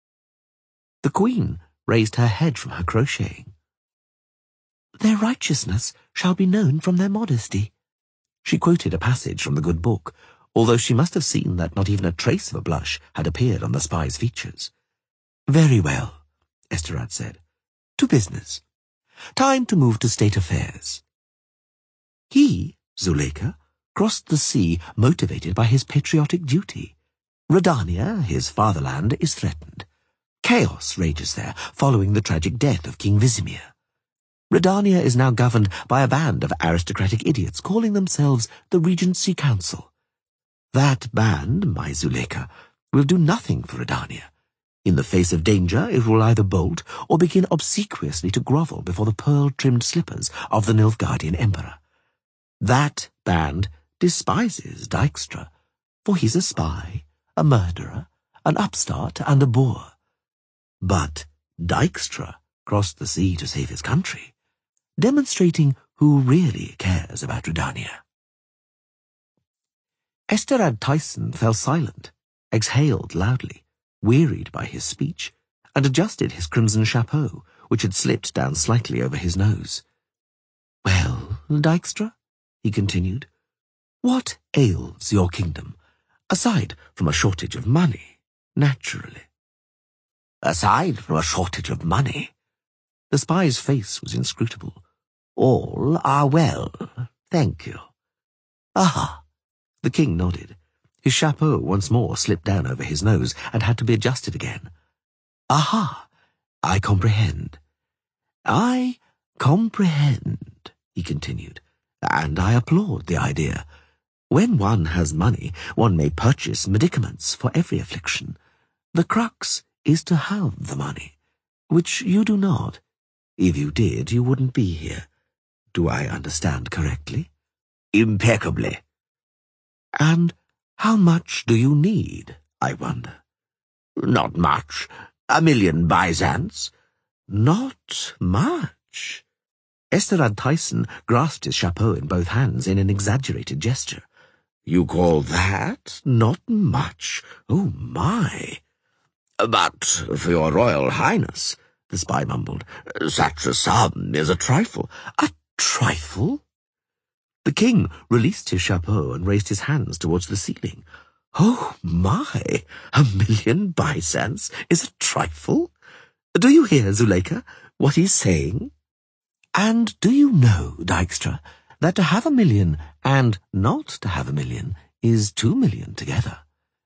The queen raised her head from her crocheting. "Their righteousness shall be known from their modesty." She quoted a passage from the good book, although she must have seen that not even a trace of a blush had appeared on the spy's features. "Very well," Esterad said. "To business. Time to move to state affairs." He, Zuleika, crossed the sea motivated by his patriotic duty. Redania, his fatherland, is threatened. Chaos rages there, following the tragic death of King Vizimir. Redania is now governed by a band of aristocratic idiots calling themselves the Regency Council. That band, my Zuleika, will do nothing for Redania. In the face of danger, it will either bolt or begin obsequiously to grovel before the pearl-trimmed slippers of the Nilfgaardian Emperor. That band despises Dykstra, for he's a spy, a murderer, an upstart, and a boor. But Dykstra crossed the sea to save his country, demonstrating who really cares about Redania. Esterad Tyson fell silent, exhaled loudly, wearied by his speech, and adjusted his crimson chapeau, which had slipped down slightly over his nose. "Well, Dykstra," he continued, "what ails your kingdom, aside from a shortage of money, naturally?" "Aside from a shortage of money?" The spy's face was inscrutable. "All are well, thank you." "Aha!" The king nodded. His chapeau once more slipped down over his nose and had to be adjusted again. "Aha! I comprehend. I comprehend," he continued, "and I applaud the idea. When one has money, one may purchase medicaments for every affliction. The crux is to have the money, which you do not. If you did, you wouldn't be here. Do I understand correctly? Impeccably. And how much do you need, I wonder? Not much. A million byzants. Not much. Esterad Tyson grasped his chapeau in both hands in an exaggerated gesture. You call that not much? Oh, my. But, for your Royal Highness, the spy mumbled, such a sum is a trifle. A trifle? The king released his chapeau and raised his hands towards the ceiling. Oh, my! A million byzants is a trifle? Do you hear, Zuleika, what he's saying? And do you know, Dijkstra, that to have a million and not to have a million is two million together?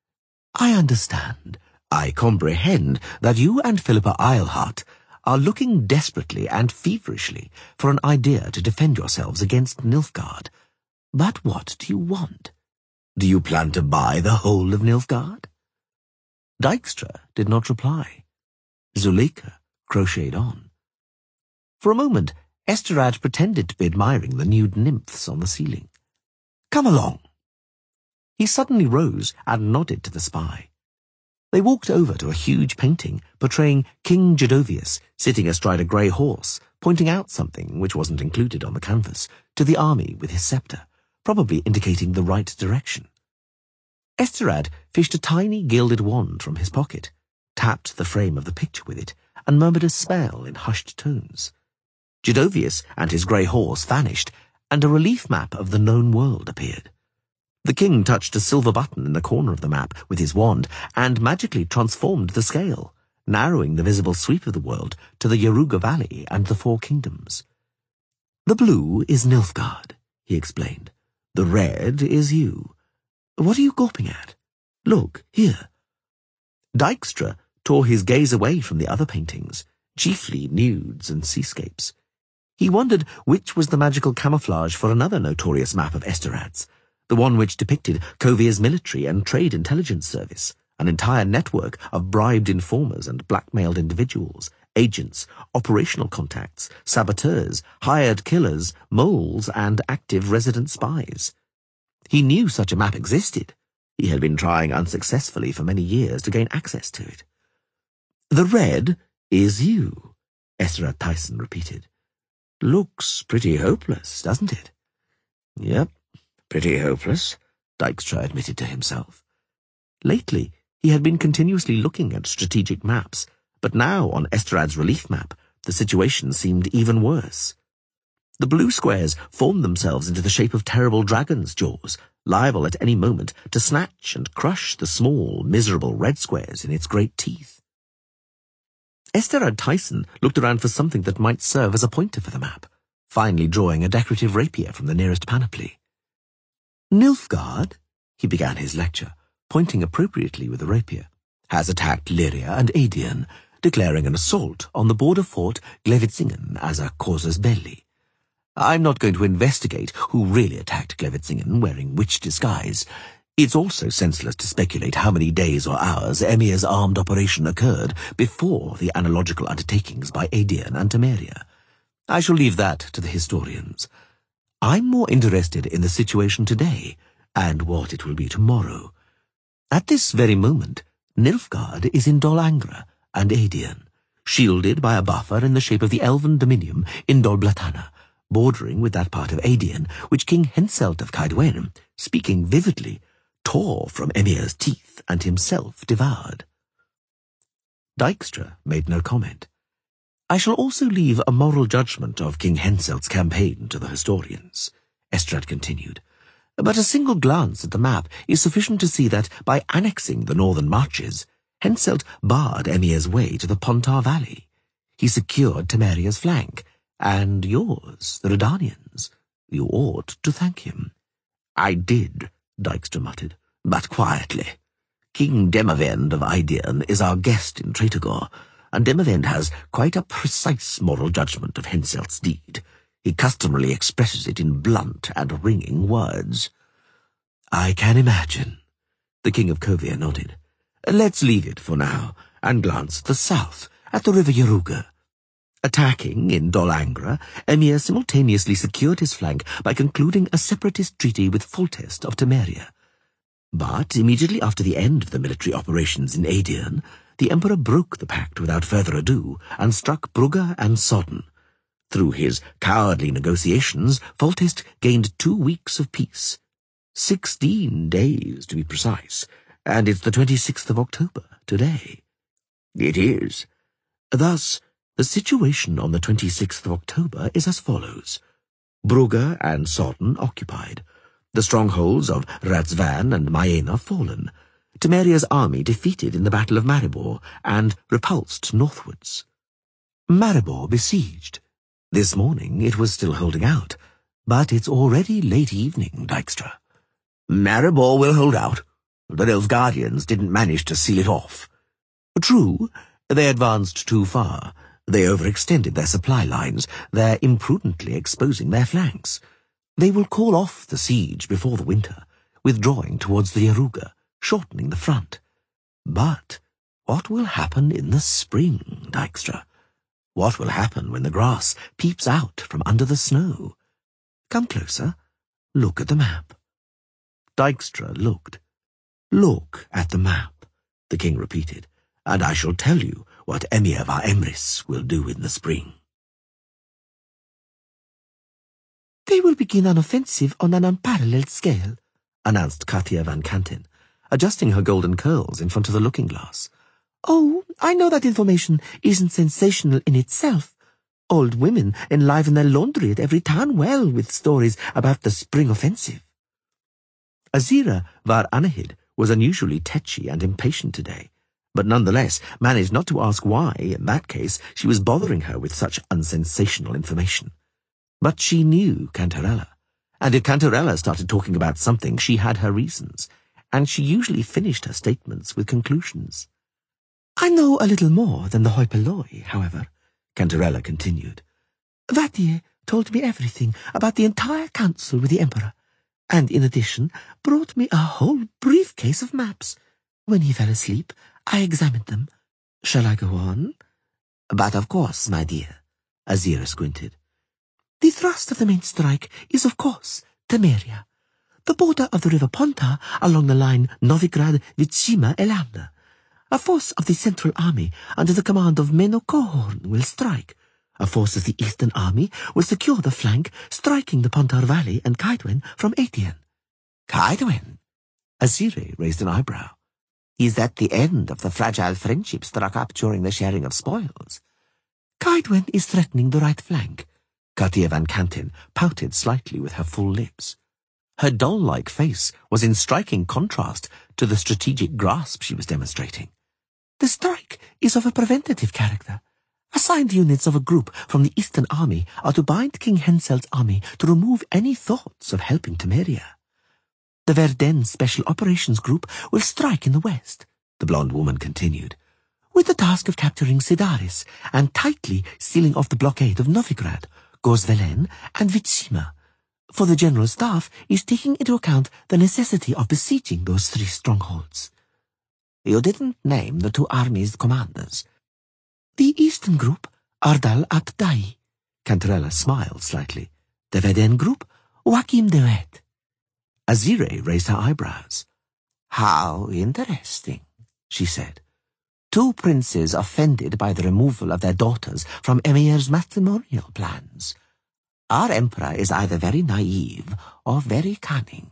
I understand, I comprehend that you and Philippa Eilhart are looking desperately and feverishly for an idea to defend yourselves against Nilfgaard. But what do you want? Do you plan to buy the whole of Nilfgaard? Dijkstra did not reply. Zuleika crocheted on. For a moment, Esterad pretended to be admiring the nude nymphs on the ceiling. Come along. He suddenly rose and nodded to the spy. They walked over to a huge painting portraying King Jadovius sitting astride a grey horse, pointing out something which wasn't included on the canvas to the army with his sceptre, probably indicating the right direction. Esterad fished a tiny gilded wand from his pocket, tapped the frame of the picture with it, and murmured a spell in hushed tones. Jadovius and his grey horse vanished, and a relief map of the known world appeared. The king touched a silver button in the corner of the map with his wand and magically transformed the scale, narrowing the visible sweep of the world to the Yaruga Valley and the Four Kingdoms. The blue is Nilfgaard, he explained. The red is you. What are you gawping at? Look, here. Dijkstra tore his gaze away from the other paintings, chiefly nudes and seascapes. He wondered which was the magical camouflage for another notorious map of Esterad's, the one which depicted Kovir's military and trade intelligence service, an entire network of bribed informers and blackmailed individuals, agents, operational contacts, saboteurs, hired killers, moles, and active resident spies. He knew such a map existed. He had been trying unsuccessfully for many years to gain access to it. The red is you, Esterad Tyson repeated. Looks pretty hopeless, doesn't it? Yep, pretty hopeless, Dijkstra admitted to himself. Lately, he had been continuously looking at strategic maps, but now on Esterad's relief map, the situation seemed even worse. The blue squares formed themselves into the shape of terrible dragon's jaws, liable at any moment to snatch and crush the small, miserable red squares in its great teeth. Esterad Tyson looked around for something that might serve as a pointer for the map, finally drawing a decorative rapier from the nearest panoply. Nilfgaard, he began his lecture, pointing appropriately with the rapier, has attacked Lyria and Aedion, declaring an assault on the border fort Glevitzingen as a casus belli. I'm not going to investigate who really attacked Glevitzingen wearing which disguise. It's also senseless to speculate how many days or hours Emir's armed operation occurred before the analogical undertakings by Aedion and Temeria. I shall leave that to the historians. I'm more interested in the situation today, and what it will be tomorrow. At this very moment, Nilfgaard is in Dol Angra and Aedion, shielded by a buffer in the shape of the elven dominium in Dol Blatana, bordering with that part of Aedion which King Henselt of Kaedwen, speaking vividly, tore from Emir's teeth and himself devoured. Dijkstra made no comment. I shall also leave a moral judgment of King Henselt's campaign to the historians, Estrad continued. But a single glance at the map is sufficient to see that, by annexing the northern marches, Henselt barred Emir's way to the Pontar Valley. He secured Temeria's flank, and yours, the Redanians. You ought to thank him. I did, Dijkstra muttered, but quietly. King Demavend of Aedion is our guest in Tretogor, and Demavend has quite a precise moral judgment of Henselt's deed. He customarily expresses it in blunt and ringing words. I can imagine. The King of Kovir nodded. Let's leave it for now, and glance to the south, at the river Yaruga. Attacking in Dol Angra, Emir simultaneously secured his flank by concluding a separatist treaty with Foltest of Temeria. But immediately after the end of the military operations in Aedirn, the Emperor broke the pact without further ado and struck Brugge and Sodden. Through his cowardly negotiations, Foltest gained two weeks of peace. Sixteen days, to be precise, and it's the twenty-sixth of October today. It is. Thus, the situation on the twenty-sixth of October is as follows. Brugge and Sodden occupied. The strongholds of Ratsvan and Maena fallen. Temeria's army defeated in the Battle of Maribor and repulsed northwards. Maribor besieged. This morning it was still holding out, but it's already late evening, Dykstra. Maribor will hold out. The Nilfgaardians didn't manage to seal it off. True, they advanced too far. They overextended their supply lines. They're imprudently exposing their flanks. They will call off the siege before the winter, withdrawing towards the Yaruga, shortening the front. But what will happen in the spring, Dykstra? What will happen when the grass peeps out from under the snow? Come closer. Look at the map. Dykstra looked. Look at the map, the king repeated, and I shall tell you what Emir var Emrys will do in the spring. They will begin an offensive on an unparalleled scale, announced Katia van Kanten, adjusting her golden curls in front of the looking-glass. Oh, I know that information isn't sensational in itself. Old women enliven their laundry at every town well with stories about the spring offensive. Azira var Anahid was unusually tetchy and impatient today, but nonetheless managed not to ask why, in that case, she was bothering her with such unsensational information. But she knew Cantarella, and if Cantarella started talking about something, she had her reasons, and she usually finished her statements with conclusions. I know a little more than the hoi polloi, however, Cantarella continued. Vattier told me everything about the entire council with the Emperor, and in addition brought me a whole briefcase of maps. When he fell asleep, I examined them. Shall I go on? But of course, my dear, Azira squinted. The thrust of the main strike is, of course, Temeria, the border of the river Ponta along the line Novigrad-Vizima-Elander. A force of the Central Army under the command of Menno Cohorn will strike. A force of the Eastern Army will secure the flank, striking the Pontar Valley and Kaidwen from Aedirn. Kaidwen? Azire raised an eyebrow. Is that the end of the fragile friendship struck up during the sharing of spoils? Kaidwen is threatening the right flank. Katia van Kanten pouted slightly with her full lips. Her doll-like face was in striking contrast to the strategic grasp she was demonstrating. The strike is of a preventative character. Assigned units of a group from the Eastern Army are to bind King Henselt's army to remove any thoughts of helping Temeria. The Verden Special Operations Group will strike in the west, the blonde woman continued, with the task of capturing Sidaris and tightly sealing off the blockade of Novigrad, Gosvelen, and Vizima, for the General Staff is taking into account the necessity of besieging those three strongholds. You didn't name the two armies' commanders. The Eastern Group, Ardal at Dai. Cantarella smiled slightly. The Verden Group, Joachim de Wet. Azire raised her eyebrows. How interesting, she said. Two princes offended by the removal of their daughters from Emir's matrimonial plans. Our emperor is either very naive or very cunning.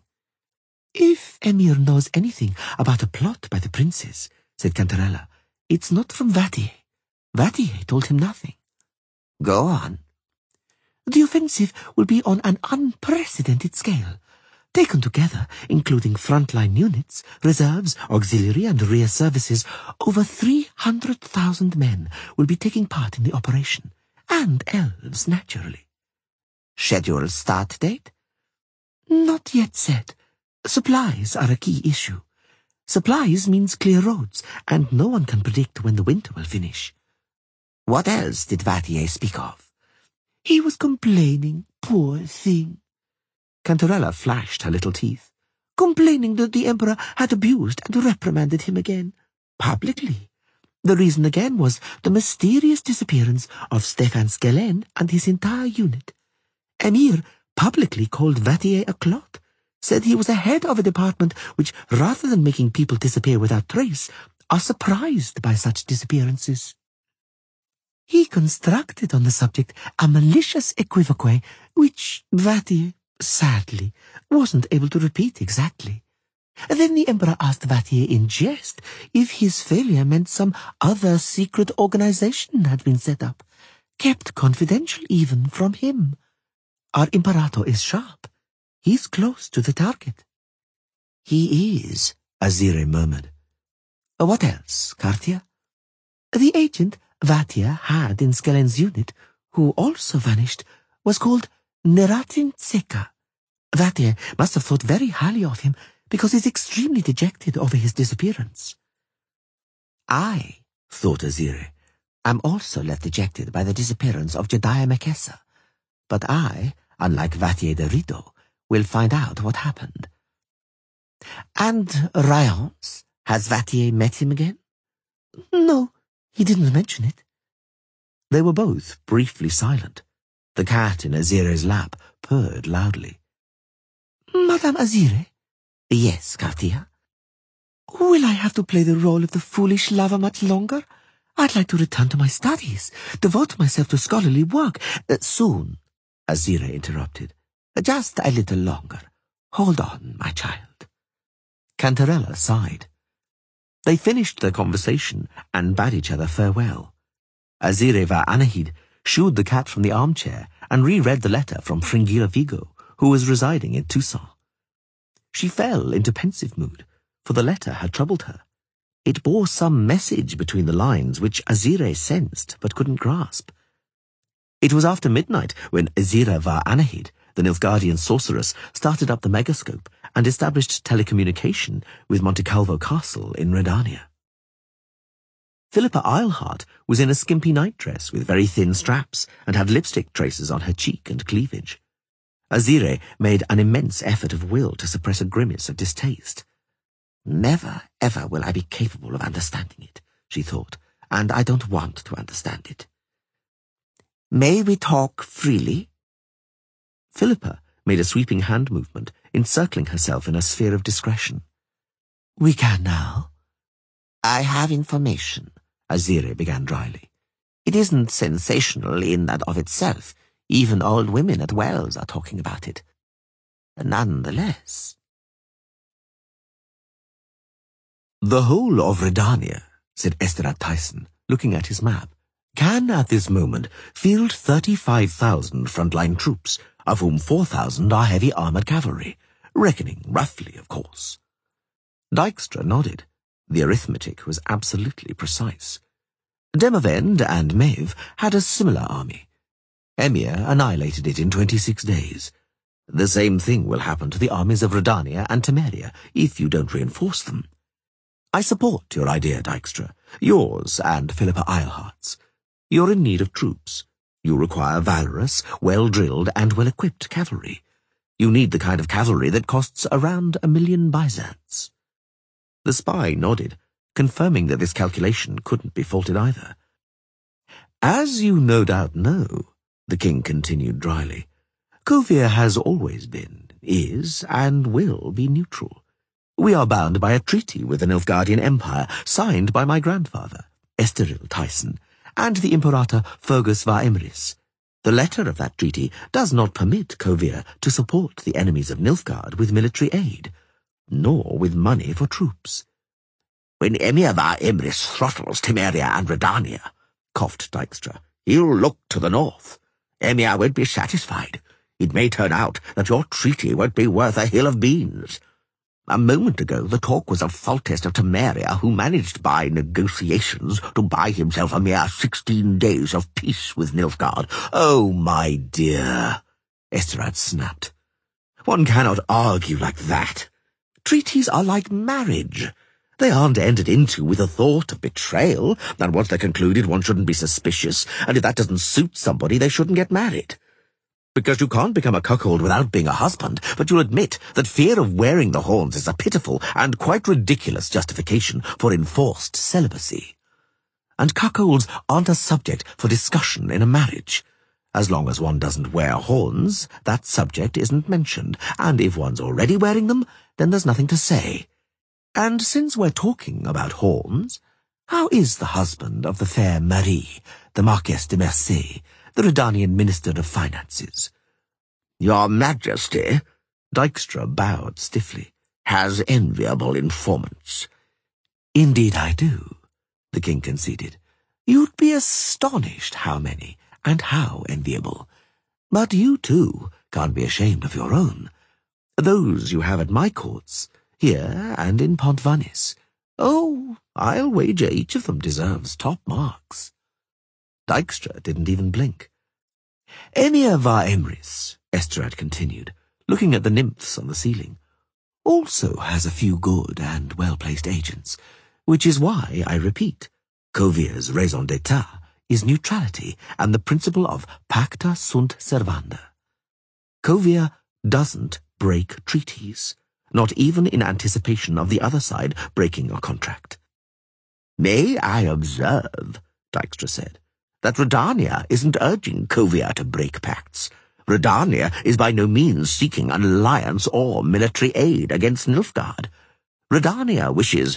If Emir knows anything about a plot by the princes, said Cantarella, it's not from Vattier. Vattier told him nothing. Go on. The offensive will be on an unprecedented scale. Taken together, including frontline units, reserves, auxiliary and rear services, over three hundred thousand men will be taking part in the operation, and elves, naturally. Scheduled start date? Not yet set. Supplies are a key issue. Supplies means clear roads, and no one can predict when the winter will finish. What else did Vattier speak of? He was complaining, poor thing. Cantarella flashed her little teeth, complaining that the Emperor had abused and reprimanded him again, publicly. The reason again was the mysterious disappearance of Stefan Skelen and his entire unit. Emir publicly called Vattier a clot, said he was the head of a department which, rather than making people disappear without trace, are surprised by such disappearances. He constructed on the subject a malicious equivoque, which Vattier, sadly, wasn't able to repeat exactly. Then the Emperor asked Vattier in jest if his failure meant some other secret organization had been set up, kept confidential even from him. Our Imperator is sharp. He's close to the target. He is, Azire murmured. What else, Cartier? The agent Vattier had in Skelen's unit, who also vanished, was called Neratin Tseka. Vattier must have thought very highly of him, because he's extremely dejected over his disappearance. I, thought Azire, am also left dejected by the disappearance of Jediah Mekessa, but I, unlike Vattier de Rideau, will find out what happened. And Ryance? Has Vattier met him again? No, he didn't mention it. They were both briefly silent. The cat in Azire's lap purred loudly. Madame Azire? Yes, Cartier? Will I have to play the role of the foolish lover much longer? I'd like to return to my studies, devote myself to scholarly work. Uh, soon, Azire interrupted. Just a little longer. Hold on, my child. Cantarella sighed. They finished their conversation and bade each other farewell. Azire va Anahid shooed the cat from the armchair and reread the letter from Fringilla Vigo, who was residing in Toussaint. She fell into pensive mood, for the letter had troubled her. It bore some message between the lines which Azire sensed but couldn't grasp. It was after midnight when Azira va Anahid, the Nilfgaardian sorceress, started up the megascope and established telecommunication with Montecalvo Castle in Redania. Philippa Eilhart was in a skimpy nightdress with very thin straps and had lipstick traces on her cheek and cleavage. Azire made an immense effort of will to suppress a grimace of distaste. Never, ever will I be capable of understanding it, she thought, and I don't want to understand it. May we talk freely? Philippa made a sweeping hand movement, encircling herself in a sphere of discretion. We can now. I have information, Azire began dryly. It isn't sensational in and of itself. Even old women at Wells are talking about it. Nonetheless. The whole of Redania, said Esterad Tyson, looking at his map, can at this moment field thirty-five thousand frontline troops, of whom four thousand are heavy armoured cavalry, reckoning roughly, of course. Dykstra nodded. The arithmetic was absolutely precise. Demavend and Maeve had a similar army. Emir annihilated it in twenty-six days. The same thing will happen to the armies of Redania and Temeria if you don't reinforce them. I support your idea, Dykstra, yours and Philippa Eilhart's. You're in need of troops. You require valorous, well-drilled and well-equipped cavalry. You need the kind of cavalry that costs around a million byzants. The spy nodded, confirming that this calculation couldn't be faulted either. As you no doubt know, the king continued dryly, Kovir has always been, is, and will be neutral. We are bound by a treaty with the Nilfgaardian Empire, signed by my grandfather, Esteril Tyson, and the Imperator Fergus va Emrys. The letter of that treaty does not permit Kovir to support the enemies of Nilfgaard with military aid, nor with money for troops. When Emir va Emrys throttles Temeria and Redania, coughed Dykstra, he'll look to the north. Emir won't be satisfied. It may turn out that your treaty won't be worth a hill of beans. A moment ago the talk was of Foltest of Temeria, who managed by negotiations to buy himself a mere sixteen days of peace with Nilfgaard. Oh, my dear, Esterad snapped. One cannot argue like that. Treaties are like marriage. They aren't entered into with a thought of betrayal, and once they're concluded one shouldn't be suspicious, and if that doesn't suit somebody they shouldn't get married. Because you can't become a cuckold without being a husband, but you'll admit that fear of wearing the horns is a pitiful and quite ridiculous justification for enforced celibacy. and cuckolds aren't a subject for discussion in a marriage. As long as one doesn't wear horns, that subject isn't mentioned, and if one's already wearing them, then there's nothing to say. And since we're talking about horns, how is the husband of the fair Marie, the Marquess de Mercy, the Redanian Minister of Finances? Your Majesty, Dykstra bowed stiffly, has enviable informants. Indeed I do, the king conceded. You'd be astonished how many, and how enviable. But you, too, can't be ashamed of your own. Those you have at my courts, here and in Pont-Vanis. Oh, I'll wager each of them deserves top marks. Dykstra didn't even blink. Emir var Emrys, Esterad continued, looking at the nymphs on the ceiling, also has a few good and well-placed agents, which is why, I repeat, Kovier's raison d'etat is neutrality and the principle of pacta sunt servanda. Kovier doesn't break treaties, not even in anticipation of the other side breaking a contract. May I observe, Dykstra said, that Redania isn't urging Kovier to break pacts. Redania is by no means seeking an alliance or military aid against Nilfgaard. Redania wishes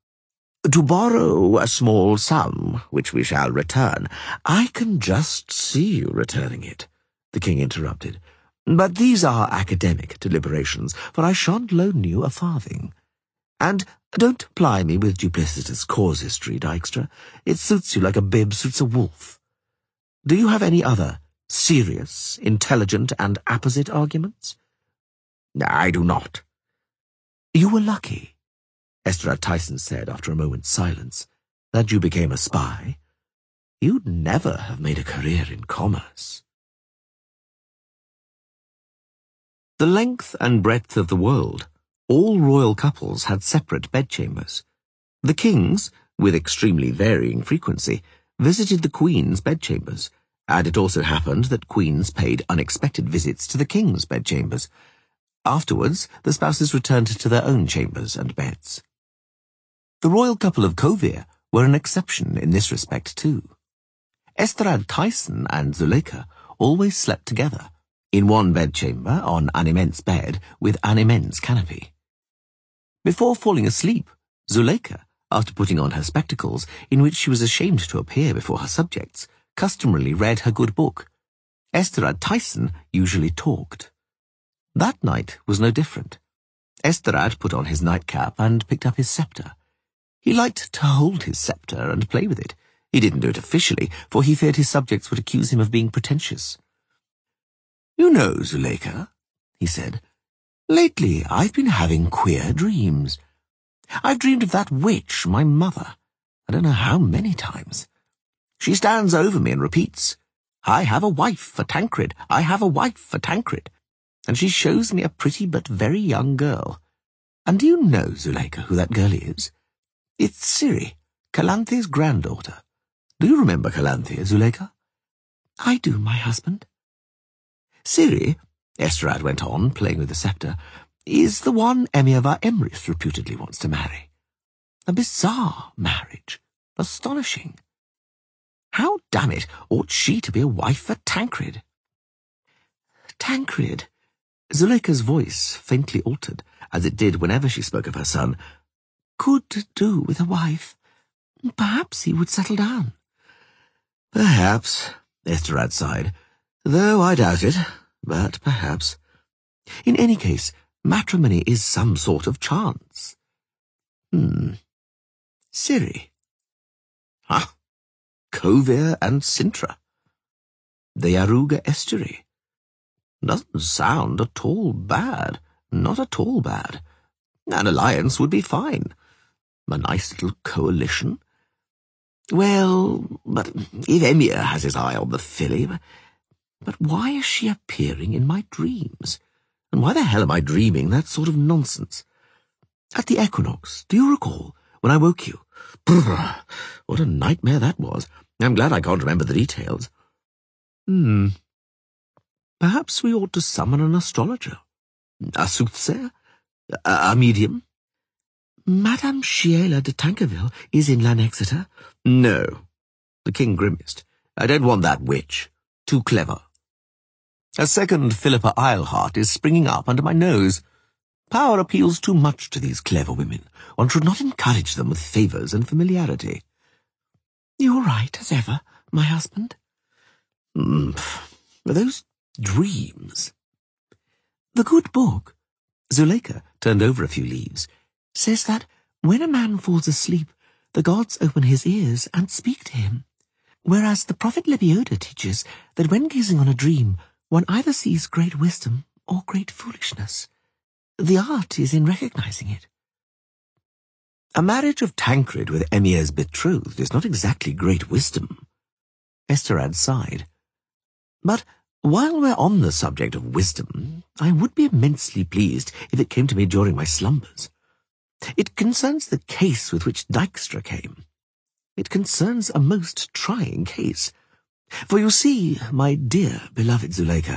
to borrow a small sum, which we shall return. I can just see you returning it, the king interrupted. But these are academic deliberations, for I shan't loan you a farthing. And don't ply me with duplicitous casuistry, Dykstra. It suits you like a bib suits a wolf. Do you have any other serious, intelligent, and apposite arguments? I do not. You were lucky, Esterad Tyson said after a moment's silence, that you became a spy. You'd never have made a career in commerce. The length and breadth of the world, all royal couples had separate bedchambers. The kings, with extremely varying frequency, visited the queen's bedchambers, and it also happened that queens paid unexpected visits to the king's bedchambers. Afterwards, the spouses returned to their own chambers and beds. The royal couple of Kovir were an exception in this respect too. Esterad Tyson and Zuleika always slept together, in one bedchamber on an immense bed with an immense canopy. Before falling asleep, Zuleika, after putting on her spectacles, in which she was ashamed to appear before her subjects, customarily read her good book. Esterad Tyson usually talked. That night was no different. Esterad put on his nightcap and picked up his sceptre. He liked to hold his sceptre and play with it. He didn't do it officially, for he feared his subjects would accuse him of being pretentious. "You know, Zuleika," he said, "lately I've been having queer dreams. I've dreamed of that witch, my mother, I don't know how many times. She stands over me and repeats, 'I have a wife for Tancred, I have a wife for Tancred,' and she shows me a pretty but very young girl. And do you know, Zuleika, who that girl is? It's Ciri, Calanthe's granddaughter. Do you remember Calanthe, Zuleika?" "I do, my husband." "Ciri," Esterad went on, playing with the sceptre, "is the one Emir var Emrys reputedly wants to marry. A bizarre marriage. Astonishing. How, damn it, ought she to be a wife for Tancred?" "Tancred," Zuleika's voice faintly altered, as it did whenever she spoke of her son, "could do with a wife. Perhaps he would settle down." "Perhaps," Esterad sighed, "though I doubt it, but perhaps. In any case, matrimony is some sort of chance. Hmm. Ciri. Huh. Kovir and Cintra. The Yaruga Estuary. Doesn't sound at all bad, not at all bad. An alliance would be fine. A nice little coalition. Well, but if Emir has his eye on the filly... But why is she appearing in my dreams? And why the hell am I dreaming that sort of nonsense? At the equinox, do you recall, when I woke you? Brrr, what a nightmare that was. I'm glad I can't remember the details. Hmm. Perhaps we ought to summon an astrologer. A soothsayer? A, a medium? Madame Sheila de Tankerville is in Lanexeter? No, The king grimaced. I don't want that witch. Too clever. A second Philippa Eilhart is springing up under my nose. Power appeals too much to these clever women. One should not encourage them with favours and familiarity. You're right, as ever, my husband. Mm, those dreams. The good book, Zuleika turned over a few leaves, says that when a man falls asleep, the gods open his ears and speak to him, whereas the prophet Lebioda teaches that when gazing on a dream, one either sees great wisdom or great foolishness. The art is in recognizing it. A marriage of Tancred with Emir's betrothed is not exactly great wisdom. Esterad sighed. But while we're on the subject of wisdom, I would be immensely pleased if it came to me during my slumbers. It concerns the case with which Dijkstra came. It concerns a most trying case. For you see, my dear beloved Zuleika,